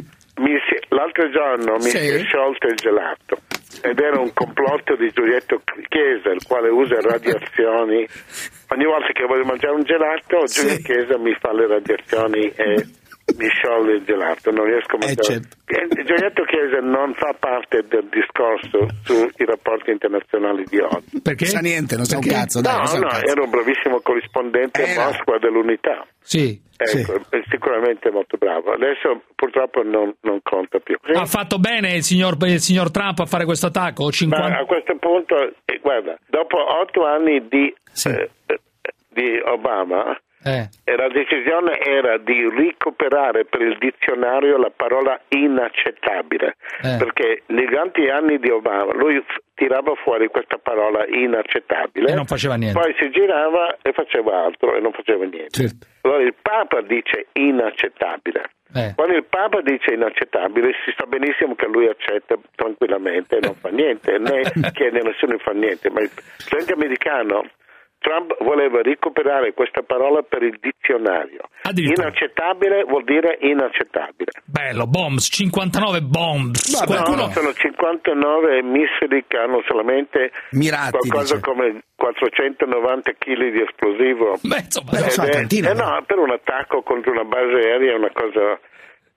Speaker 23: l'altro giorno mi si è sciolto il gelato ed era un complotto di Giulietto Chiesa, il quale usa radiazioni. Ogni volta che voglio mangiare un gelato, Giulietto Chiesa mi fa le radiazioni e mi scioglie il gelato, non riesco a mangiare. Giulietto Chiesa non fa parte del discorso sui rapporti internazionali di oggi.
Speaker 4: Perché? Sa niente, non sa un cazzo.
Speaker 23: Era un bravissimo corrispondente a Mosca dell'Unità. È sicuramente molto bravo. Adesso purtroppo non conta più.
Speaker 8: Ha fatto bene il signor Trump a fare questo attacco?
Speaker 23: A questo punto, guarda, dopo 8 anni di Obama, la decisione era di recuperare per il dizionario la parola inaccettabile, perché negli altri anni di Obama lui tirava fuori questa parola inaccettabile
Speaker 8: e non faceva niente,
Speaker 23: poi si girava e faceva altro e non faceva niente. Allora il Papa dice inaccettabile. Quando il Papa dice inaccettabile si sa benissimo che lui accetta tranquillamente e non fa niente, né chiede a nessuno di fare niente, ma il presidente americano Trump voleva recuperare questa parola per il dizionario. Inaccettabile vuol dire inaccettabile.
Speaker 8: Bello, bombs, 59 bombs.
Speaker 23: Sono 59 missili che hanno solamente qualcosa come 490 kg di esplosivo.
Speaker 4: Per un attacco
Speaker 23: contro una base aerea è una cosa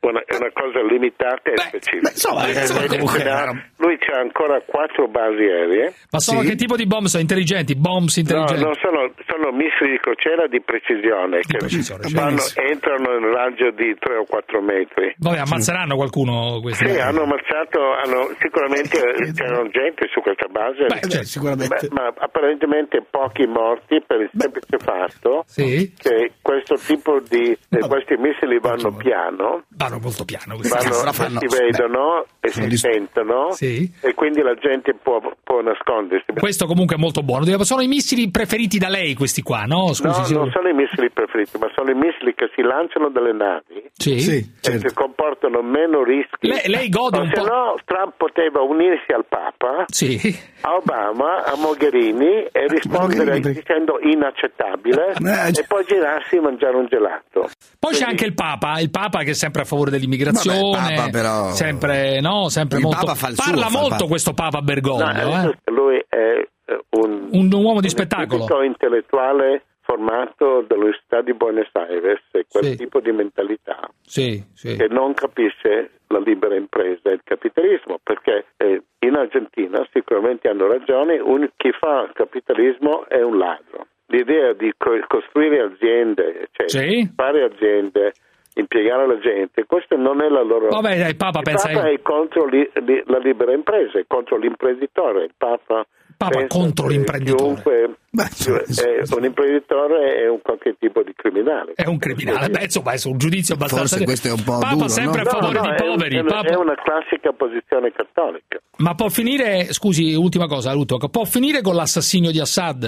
Speaker 18: è una cosa limitata e specifica. Lui c'ha ancora 4 basi aeree.
Speaker 8: Ma sono che tipo di bomb sono? Intelligenti? Bombs intelligenti?
Speaker 18: No, sono missili di crociera di crociera entrano nel raggio di 3 o 4 metri.
Speaker 8: Vabbè, ammazzeranno qualcuno questi?
Speaker 18: Sì, hanno ammazzato, sicuramente c'erano gente su questa base.
Speaker 4: Sicuramente.
Speaker 18: Ma apparentemente pochi morti per il semplice fatto che questo tipo di questi missili vanno piano.
Speaker 8: Vanno molto piano.
Speaker 18: Si vedono e si sentono e quindi la gente può nascondersi.
Speaker 8: Questo comunque è molto buono. Sono i missili preferiti da lei questi qua, no? Scusi,
Speaker 18: non sono i missili preferiti, ma sono i missili che si lanciano dalle navi e che comportano meno rischi.
Speaker 8: Lei gode un po'.
Speaker 18: Se no, Trump poteva unirsi al Papa, a Obama, a Mogherini e rispondere dicendo inaccettabile e poi girarsi e mangiare un gelato.
Speaker 8: Poi c'è anche il Papa che è sempre a favore dell'immigrazione, sempre molto. Parla molto questo Papa Bergoglio.
Speaker 18: Lui è
Speaker 8: un uomo di spettacolo.
Speaker 18: Un intellettuale formato dall'Università di Buenos Aires, quel tipo di mentalità che non capisce la libera impresa e il capitalismo, perché in Argentina sicuramente hanno ragione, chi fa capitalismo è un ladro. L'idea di costruire aziende, fare aziende, impiegare la gente, questo non è la loro...
Speaker 8: Vabbè, il Papa
Speaker 18: è contro la libera impresa, è contro l'imprenditore. Il Papa
Speaker 8: contro l'imprenditore.
Speaker 18: Un imprenditore è un qualche tipo di criminale.
Speaker 8: È un criminale, insomma, è un giudizio abbastanza...
Speaker 4: Forse questo è un po'
Speaker 8: Papa
Speaker 4: duro,
Speaker 8: sempre a favore di poveri.
Speaker 18: È una classica posizione cattolica.
Speaker 8: Ma può finire, scusi, ultima cosa, Ruto, può finire con l'assassinio di Assad?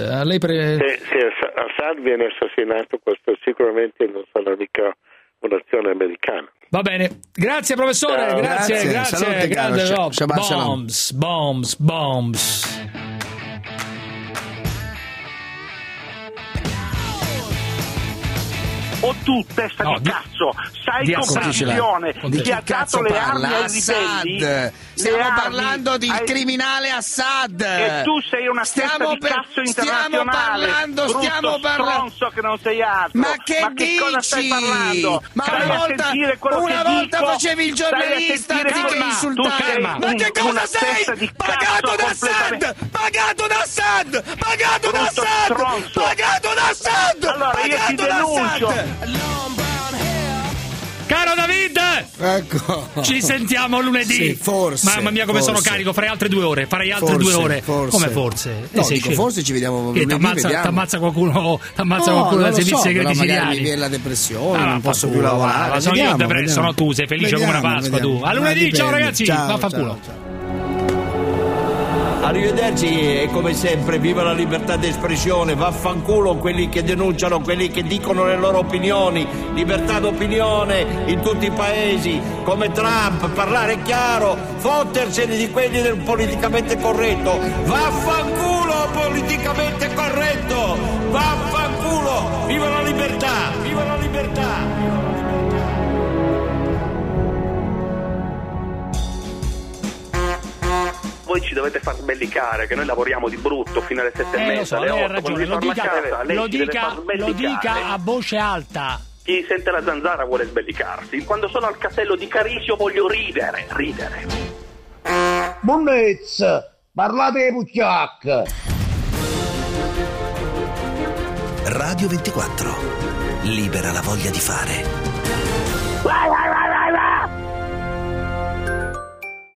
Speaker 18: Assad viene assassinato, questo sicuramente non sarà mica un'azione americana.
Speaker 8: Va bene, grazie professore, grazie.
Speaker 4: Salute,
Speaker 8: grande
Speaker 4: caro.
Speaker 8: Bombs.
Speaker 11: O tu, testa di cazzo, sai comprensione chi ha dato le armi ai ribelli?
Speaker 4: Stiamo parlando del criminale Assad.
Speaker 11: E tu sei una testa di cazzo internazionale. Stiamo parlando. Stronzo che non sei altro.
Speaker 4: Ma che
Speaker 11: cosa stai parlando?
Speaker 4: Ma una volta facevi il giornalista anziché insultare. Ma che cosa sei? Pagato da Assad!
Speaker 11: Allora io ti denuncio.
Speaker 8: Caro David!
Speaker 4: Ecco.
Speaker 8: Ci sentiamo lunedì.
Speaker 4: Forse.
Speaker 8: Mamma mia come sono carico, farei altre 2 ore. Come forse?
Speaker 4: No, forse ci vediamo lunedì.
Speaker 8: T'ammazza qualcuno dai servizi segreti siriani.
Speaker 4: Mi viene la depressione, non posso più lavorare.
Speaker 8: Sono tu, sei felice come una Pasqua tu. A lunedì, ciao ragazzi. Vaffanculo.
Speaker 15: Arrivederci e come sempre viva la libertà d'espressione, vaffanculo quelli che denunciano, quelli che dicono le loro opinioni, libertà d'opinione in tutti i paesi, come Trump, parlare chiaro, fottersene di quelli del politicamente corretto, vaffanculo politicamente corretto, vaffanculo, viva la libertà, viva la libertà.
Speaker 3: Voi ci dovete far sbellicare, che noi lavoriamo di brutto fino alle 7:30, alle 8.
Speaker 8: Lo dica a voce alta.
Speaker 3: Chi sente la zanzara vuole sbellicarsi. Quando sono al castello di Carisio voglio ridere.
Speaker 21: Buonezza, parlate di Pucciac.
Speaker 24: Radio 24, libera la voglia di fare.